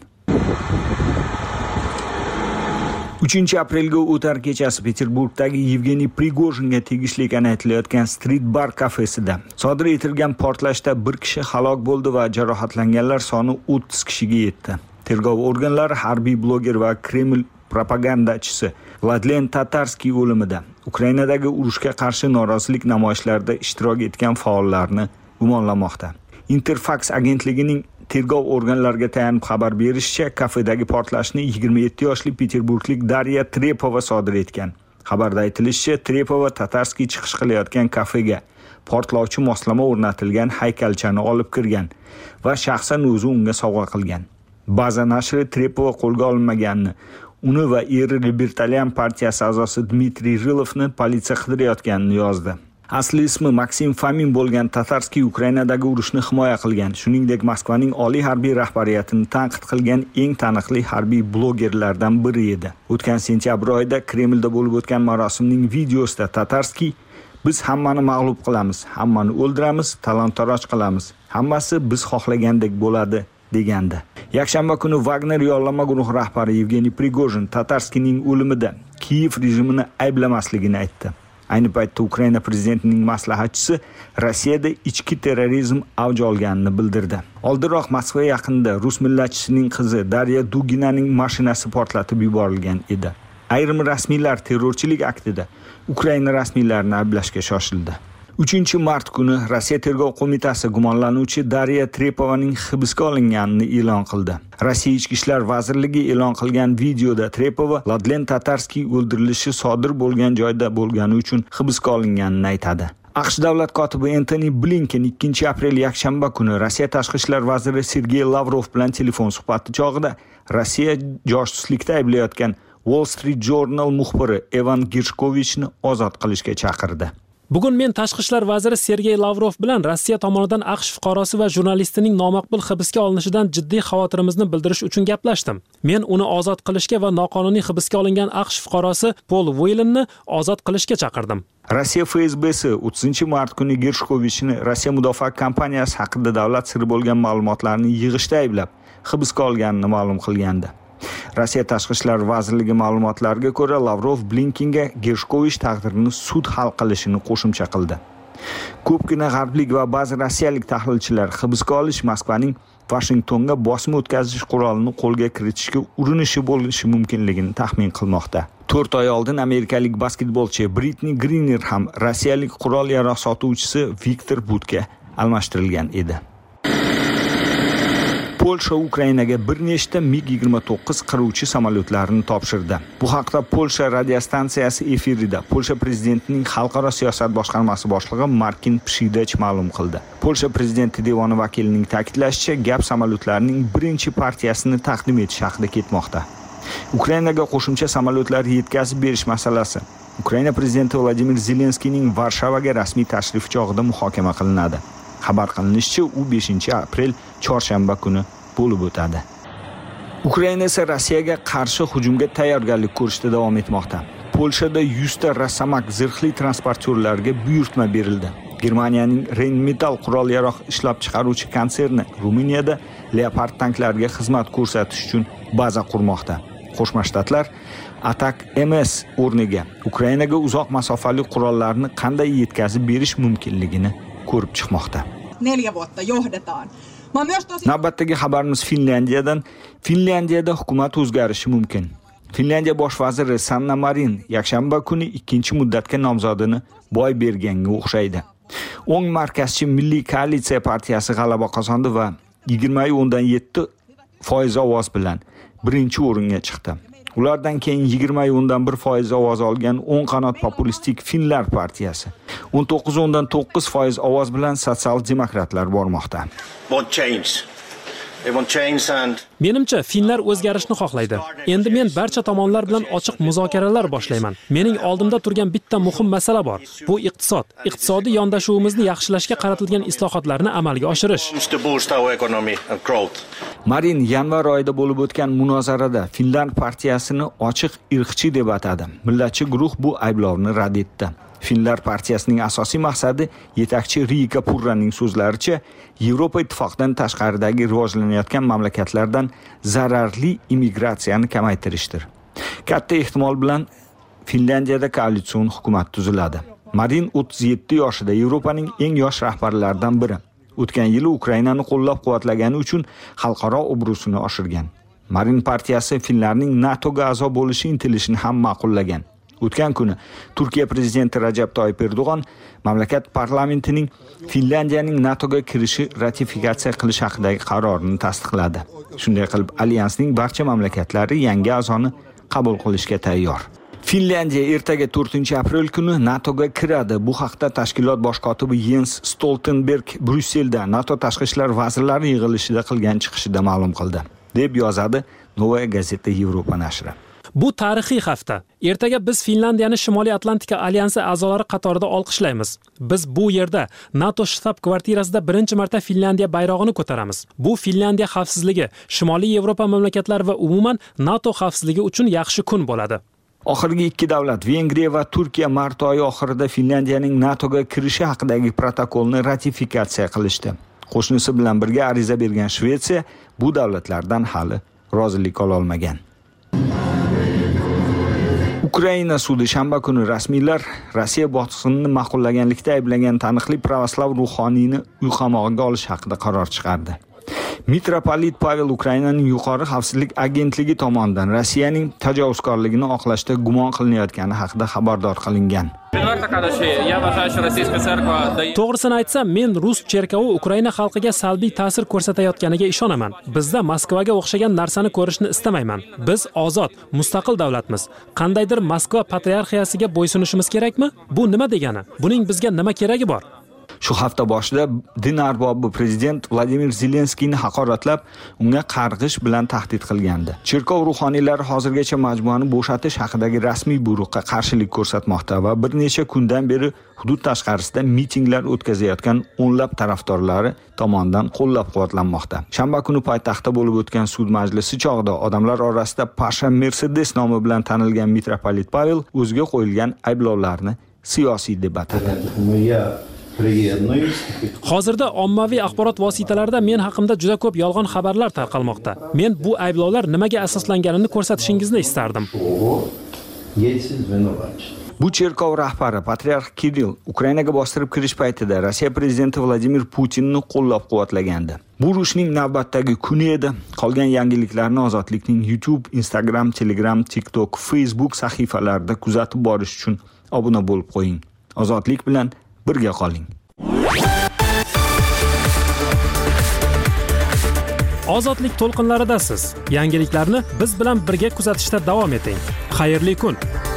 uchinchi aprelga o'tar kechasi Peterburgdagi Yevgeniy Prigojinga tegishli ekani aytilayotgan Street Bar kafesida sodir etilgan portlashda bir kishi halok bo'ldi va jarohatlanganlar soni o'ttiz kishiga yetdi. Tergov organlari harbiy bloger va Kreml propagandachisi Vladlen Tatarskiy o'limida Ukrainadagi urushga qarshi norozilik namoyishlarida ishtirok etgan faollarni gumonlamoqda. Interfax agentligining tergov organlariga tayanib xabar berishicha, kafedagi portlashni yigirma yetti yoshli Peterburglik Darya Trepova sodir etgan. Xabarda aytilishicha, Trepova Tatarskiy chiqish qilayotgan kafega portlovchi moslama o'rnatilgan haykalchani olib kirgan va shaxsan o'zi unga sovg'a qilgan. Baza nashri Trepova qo'lga olinmaganini, uni va eri Libertalian partiyasi a'zosi Dmitriy Rilovni politsiya qidirayotganini yozdi. Asli ismi Maksim Fomin bo'lgan Tatarskiy Ukrainadagi urushni himoya qilgan, shuningdek Moskvaning oliy harbiy rahbariyatini tanqid qilgan eng taniqli harbiy blogerlardan biri edi. O'tgan sentyabr oyida Kremlda bo'lib o'tgan marosimning videosida Tatarskiy "Biz hammani mag'lub qilamiz, hammani o'ldiramiz, talon-taroj qilamiz. Hammasi biz xohlagandek bo'ladi" degandi. Yakshanba kuni Wagner yollama guruhi rahbari Yevgeniy Prigojin Tatarskiyning o'limida Kiyev rejimini ayblamasligini aytdi. Ayni paytda Ukraina prezidentining maslahatchisi Rossiyada ichki terrorizm avj olganini bildirdi. Oldinroq Moskva yaqinida rus millatchisining qizi Darya Duginaning mashinasi portlatib yuborilgan edi. Ayrim rasmiylar terrorchilik aktida Ukraina rasmiylarini ayblashga shoshildi. uchinchi mart kuni Rossiya tergov qo'mitasi gumonlanuvchi Darya Trepovaning hibsga olinganini e'lon qildi. Rossiya Ichki ishlar vazirligi e'lon qilgan videoda Trepova Vladlen Tatarskiy o'ldirilishi sodir bo'lgan joyda bo'lgani uchun hibsga olinganini aytadi. AQSh davlat kotibi Antony Blinken ikkinchi aprel yakshanba kuni Rossiya tashqi ishlar vaziri Sergey Lavrov bilan telefon suhbati chog'ida Rossiya josuslikda ayblayotgan Wall Street Journal muxbiri Evan Gershkovichni ozod qilishga chaqirdi. Bugun men tashqi ishlar vaziri Sergey Lavrov bilan Rossiya tomonidan AQSh fuqarosi va jurnalistining nomaqbul hibsga olinishidan jiddiy xavotirimizni bildirish uchun gaplashdim. Men uni ozod qilishga va noqonuniy hibsga olingan AQSh fuqarosi Paul Whelanni ozod qilishga chaqirdim. Rossiya F S B'si o'ttizinchi mart kuni Gershkovichni Rossiya mudofaa kompaniyasi haqida davlat siri bo'lgan ma'lumotlarni yig'ishda ayblab, hibsga olganini ma'lum qilgandi. Rossiya Tashqi ishlar vazirligi ma'lumotlariga ko'ra, Lavrov Blinkenga Gershkovich taqdirini sud hal qilishini qo'shimcha qildi. Ko'pgina g'arblik va ba'zi rossiyalik tahlilchilar hibsga olish Moskvaning Washingtonga bosim o'tkazish qurolini qo'lga kiritishga urinishi bo'lishi mumkinligini taxmin qilmoqda. to'rt oy oldin amerikalik basketbolchi Britney Griner ham rossiyalik qurol yarog' sotuvchisi Viktor Budga almashtirilgan edi. Polsha Ukrainaga bir nechta MiG yigirma to'qqiz qiruvchi samolyotlarini topshirdi. Bu haqda Polsha radiostansiyasi efirida Polsha prezidentining xalqaro siyosat boshqarmasi boshlig'i Markin Pshidach ma'lum qildi. Polsha prezidenti devoni vakilining ta'kidlashicha, gap samolyotlarning birinchi partiyasini taqdim etish haqida ketmoqda. Ukrainaga qo'shimcha samolyotlar yetkazib berish masalasi Ukraina prezidenti Vladimir Zelenskiyning Varshavaga rasmiy tashrifi chog'ida muhokama qilinadi. Xabar qilinishicha, u beshinchi aprel chorshanba kuni bo'lib o'tadi. Ukraina esa Rossiyaga qarshi hujumga tayyorgarlik ko'rishda davom etmoqda. Polshada yuzta Rosamak zirhli transportyorlarga buyurtma berildi. Germaniyaning Rheinmetall qurol yarog' ishlab chiqaruvchi konserni Ruminiyada Leopard tanklariga xizmat ko'rsatish uchun baza qurmoqda. Qo'shma Shtatlar Atak M S o'rniga Ukrainaga uzoq masofali qurollarni qanday yetkazib berish mumkinligini ko'rib chiqmoqda. Navbatdagi xabarimiz Finlyandiyadan. Finlyandiyada hukumat o'zgarishi mumkin. Finlyandiya bosh vaziri Sanna Marin yakshanba kuni ikkinchi muddatga nomzodini boy berganga o'xshaydi. O'ng markazchi Milliy koalitsiya partiyasi g'alaba qozondi va yigirma o'ndan yetti foiz ovoz bilan birinchi o'ringa chiqdi. Ulardan keyin yigirma o'ndan bir foiz ovoz olgan o'ng qanot populistik Finlar partiyasi o'n to'qqiz o'ndan to'qqiz foiz ovoz bilan sotsial-demokratlar bormoqda. Menimcha, finlar o'zgarishni xohlaydi. Endi men barcha tomonlar bilan ochiq muzokaralar boshlayman. Mening oldimda turgan bitta muhim masala bor. Bu iqtisod. Iqtisodiy yondashuvimizni yaxshilashga qaratilgan islohotlarni amalga oshirish. Marin yanvar oyida bo'lib o'tgan munozarada Finland partiyasini ochiq irqchi deb atadi. Millatchi guruh bu ayblovni rad etdi. Finlar partiyasining asosiy maqsadi yetakchi Riika Purraning so'zlaricha Yevropa ittifoqidan tashqaridagi rivojlanayotgan mamlakatlardan zararli immigratsiyani kamaytirishdir. Katta ehtimol bilan Finlandiyada koalitsion hukumat tuziladi. Marin o'ttiz yetti yoshida, Yevropaning eng yosh rahbarlaridan biri. O'tgan yili Ukrainani qo'llab-quvvatlagani uchun xalqaro obro'sini oshirgan. Marin partiyasi Finlarning NATOga a'zo bo'lishi intilishini ham ma'qullagan. O'tgan kuni Turkiya prezidenti Rajab Toyyib Erdo'g'on mamlakat parlamentining Finlandiyaning NATOga kirishi ratifikatsiya qilish haqidagi qarorini tasdiqladi. Shunday qilib, alyansning barcha mamlakatlari yangi a'zoni qabul qilishga tayyor. Finlandiya ertaga to'rtinchi aprel kuni NATOga kiradi. Bu haqda tashkilot bosh kotibi Jens Stoltenberg Bryusselda NATO tashqi ishlar vazirlari yig'ilishida qilgan chiqishida ma'lum qildi, deb yozadi Novaya Gazeta Yevropa nashri. Bu tarixiy hafta. Ertaga biz Finlandiyani Shimoliy Atlantika alyansi a'zolari qatorida olqishlaymiz. Biz bu yerda NATO shtab-kvartirasida birinchi marta Finlandiya bayrog'ini ko'taramiz. Bu Finlandiya xavfsizligi, Shimoliy Yevropa mamlakatlari va umuman NATO xavfsizligi uchun yaxshi kun bo'ladi. Oxirgi ikki davlat, Vengriya va Turkiya mart oyi oxirida Finlandiyaning NATOga kirishi haqidagi protokolni ratifikatsiya qilishdi. Qo'shnisi bilan birga ariza bergan Shvetsiya bu davlatlardan hali rozilik ola olmagan. Ukraina sudi shanba kuni rasmiylar Rossiya bosqinini ma'qullaganlikda ayblagan taniqli pravoslav ruhoniyni uy qamog'iga olish haqida qaror chiqardi. Mitropolit Pavel Ukrainaning yuqori xavfsizlik agentligi tomonidan Rossiyaning tajovuzkorligini oqlashda gumon qilinayotgani haqida xabardor qilingan. To'g'risini aytsam, men rus cherkovi Ukraina xalqiga salbiy ta'sir ko'rsatayotganiga ishonaman. Bizda Moskvaga o'xshagan narsani ko'rishni istamayman. Biz ozod, mustaqil davlatmiz. Qandaydir Moskva patriarxiyasiga bo'ysunishimiz kerakmi? Bu nima degani? Buning bizga nima keragi bor? Shu hafta boshida din arbobi prezident Vladimir Zelenskiyni haqoratlab, unga qarg'ish bilan tahdid qilgandi. Cherkov ruhoniylari hozirgacha majmuani bo'shatish haqidagi rasmiy buyruqqa qarshilik ko'rsatmoqda va bir necha kundan beri hudud tashqarisida mitinglar o'tkazayotgan o'nlab tarafdorlari tomonidan qo'llab-quvvatlanmoqda. Shanba kuni poytaxtda bo'lib o'tgan sud majlisi chog'ida odamlar orasida Pasha Mercedes nomi bilan tanilgan mitropolit Pavel o'ziga qo'yilgan ayblovlarni siyosiy deb atadi. Hozirda ommaviy axborot vositalarida men haqimda juda ko'p yolg'on xabarlar tarqalmoqda. Men bu ayblovlar nimaga asoslanganini ko'rsatishingizni istardim. Bu cherkov rahbari patriarx Kirill Ukrainaga bostirib kirish paytida Rossiya prezidenti Vladimir Putinni qo'llab-quvvatlagandi. Bu urushning navbatdagi kuni edi. Qolgan yangiliklarni Ozodlikning YouTube, Instagram, Telegram, TikTok, Facebook sahifalarida kuzatib borish uchun obuna bo'lib qo'ying. Ozodlik bilan birga qoling. Ozodlik to'lqinlaridasiz. Yangiliklarni biz bilan birga kuzatishda davom eting. Xayrli kun.